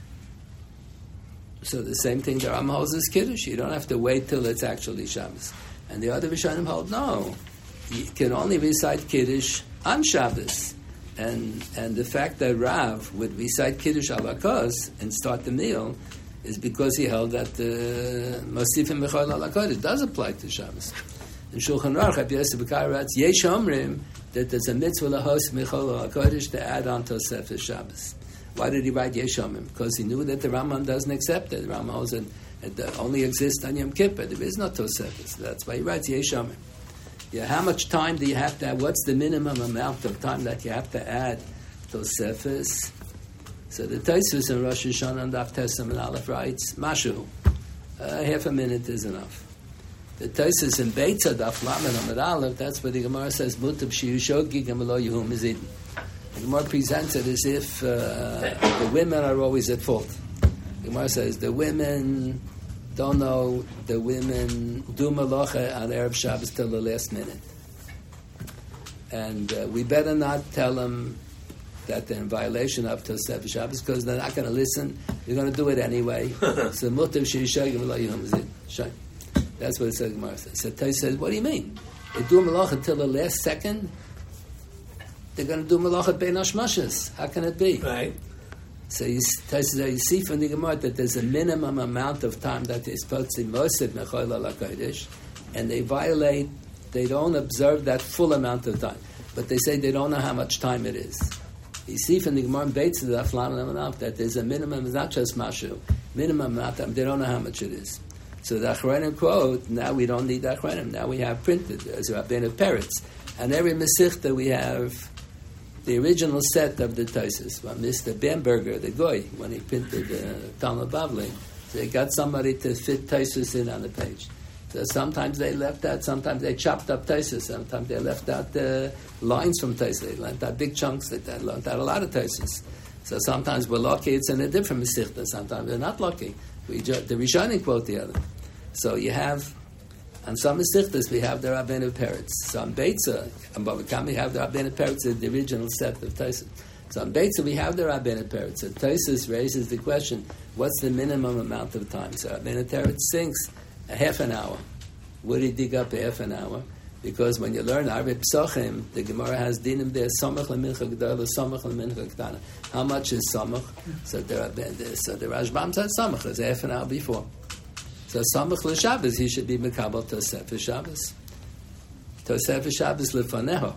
So the same thing the Ram holds is Kiddush. You don't have to wait till it's actually Shabbos. And the other Rishonim hold, no. You can only recite Kiddush on Shabbos. And and the fact that Rav would recite Kiddush al Hakos and start the meal is because he held that the Masifim B'chol al Hakos, it does apply to Shabbos. In Shulchan Aruch, Rabbi Yosef B'Kai writes, Yesh Omrim, that there's a mitzvah lahos B'chol al Hakos to add on Tosefes Shabbos. Why did he write Yeshomim? Because he knew that the Rambam doesn't accept it. The Rambam holds it, it only exists on Yom Kippur. There is no Tosefes. That's why he writes Yeshomim. Yeah, how much time do you have to add? What's the minimum amount of time that you have to add Tosefes? So the Tosefes in Rosh Hashanah and Daf Tesam and Aleph writes, Mashu, uh, half a minute is enough. The Tosefes in Beitza Daf Lamed Amud Aleph, that's where the Gemara says, Mutab Shiyushogi Gemelo Yehum Mizidin. The Gemara presents it as if uh, the women are always at fault. The Gemara says the women don't know, the women do malacha on Erev Shabbos till the last minute. And uh, we better not tell them that they're in violation of Tosefes Shabbos because they're not going to listen. You're going to do it anyway. So Mutav Sheyishagim Lo Yom Zid. That's what it says. Gemara says. So Tais says, what do you mean? They do malacha till the last second? They're going to do malachat bein hashmashas. How can it be? Right. So you, you see from the Gemara that there's a minimum amount of time that they're supposed to mosif mechol al hakodesh, and they violate. They don't observe that full amount of time, but they say they don't know how much time it is. You see from the Gemara in Beitz that there's a minimum. It's not just mashu. Minimum amount of time. They don't know how much it is. So the Achronim quote. Now we don't need the Achronim. Now we have printed as Rabbeinu Peretz, and every Mesichta we have the original set of the Tosfos. Well, Mister Bamberger, the Goy, when he printed the uh, Talmud Bavli, they got somebody to fit Tosfos in on the page. So sometimes they left out, sometimes they chopped up Tosfos, sometimes they left out uh, lines from Tosfos. They left out big chunks, they left out a lot of Tosfos. So sometimes we're lucky it's in a different Mesichta, sometimes we're not lucky. We ju- the Rishonim quote the other. So you have, on some Mesichtas we have the Rabbeinu Peretz. So on Beitza, on Bava Kama we have the Rabbeinu Peretz, the original set of Tosfos. So on Beitza we have the Rabbeinu Peretz. So Tosfos raises the question, what's the minimum amount of time? So Rabbeinu Peretz thinks a half an hour. Would he dig up a half an hour? Because when you learn Arvei Psochim, the Gemara has dinim there, Samach lemincha g'dala, Samach lemincha g'dana. How much is Samach? So the, so the Rashbam said Samach is half an hour before. So Samach l'Shabbos, he should be Mekabel Tosefes Shabbos. Tosefes Shabbos lefaneho.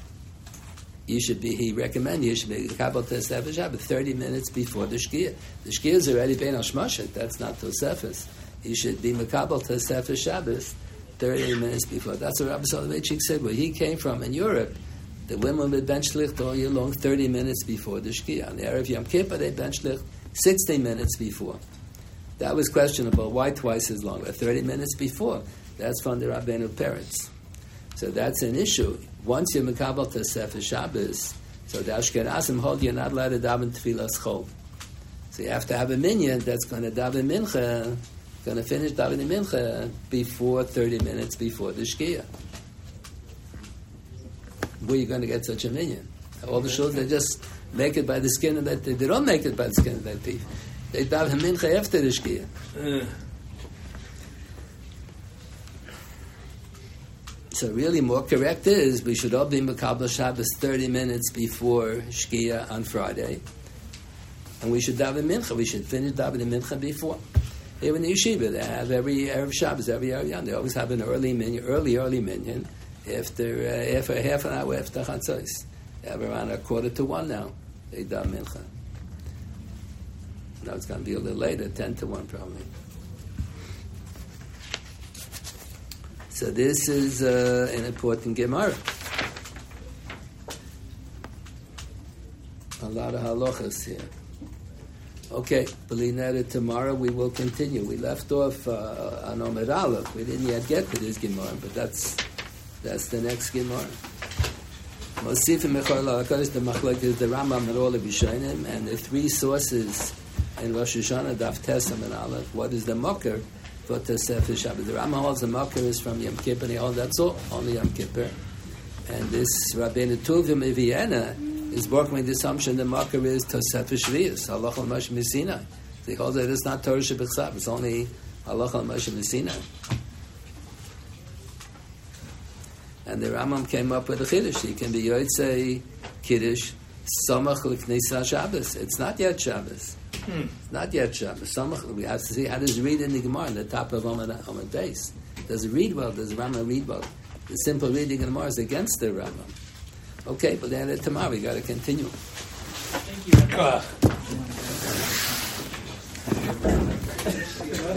You should be, he recommended you should be Mekabel Tosefes Shabbos thirty minutes before the Shkia. The Shkia is already Bein Hashmashik, that's not Tosefes. You should be Mekabel Tosefes Shabbos thirty minutes before. That's what Rabbi Soloveitchik said. Where he came from in Europe, the women would bench licht all year long thirty minutes before the Shkia. On the Erev Yom Kippur, they bench licht sixty minutes before. That was questionable. Why twice as long? But thirty minutes before. That's from the Rabbeinu Peretz. So that's an issue. Once you're Mekabel Tosefes Shabbos, so the Ashkenazim hold you're not allowed to daven Tfilas Chol. So you have to have a minyan that's going to daven Mincha, going to finish davening Mincha before thirty minutes before the Shkia. Where are you going to get such a minyan? All the shuls, they just make it by the skin of their teeth. They don't make it by the skin of their teeth. They daven Mincha after the Shkia. Uh. So really more correct is we should all be Mekabel Shabbos thirty minutes before Shkia on Friday. And we should daven Mincha. We should finish davening Mincha before. Even in the yeshiva, they have every Erev Shabbos, every Erev Yom. They always have an early minyan, early, early minyan, after, uh, after half an hour after Chatzos. They have around a quarter to one now. They daven Mincha. Now it's going to be a little later, ten to one probably. So this is uh, an important Gemara. A lot of halachas here. Okay, Belinetta, tomorrow we will continue. We left off uh, on Omer Aleph. We didn't yet get to this Gemara, but that's that's the next Gemara. Mosifim Mechor LaHakodesh, the Machlokes is the Rambam and all the Rishonim, and the three sources in Rosh Hashanah, Daf Tesam and Aleph. What is the Mocker for Tosefes Shabbos? The Rambam holds the Mocker is from Yom Kippur, and he holds that's all, only Yom Kippur. And this Rabbeinu Tuvim in Vienna is working with the assumption the Mocker is Tosefes Shvius, Halach al-Moshe Sinai. So he holds that it's not Torah Shebechsav, it's only Halach al-Moshe Sinai. And the Rambam came up with a Kiddush. He can be Yotzei Kiddush Samach L'Knisa Shabbos. It's not yet Shabbos. Hmm. It's not yet Shabbos. Samach, we have to see how does it read in the Gemara in the top of Amud Beis. Does it read well? Does the Rambam read well? The simple reading in the Gemara is against the Rambam. Okay, but then tomorrow we got to continue. Thank you.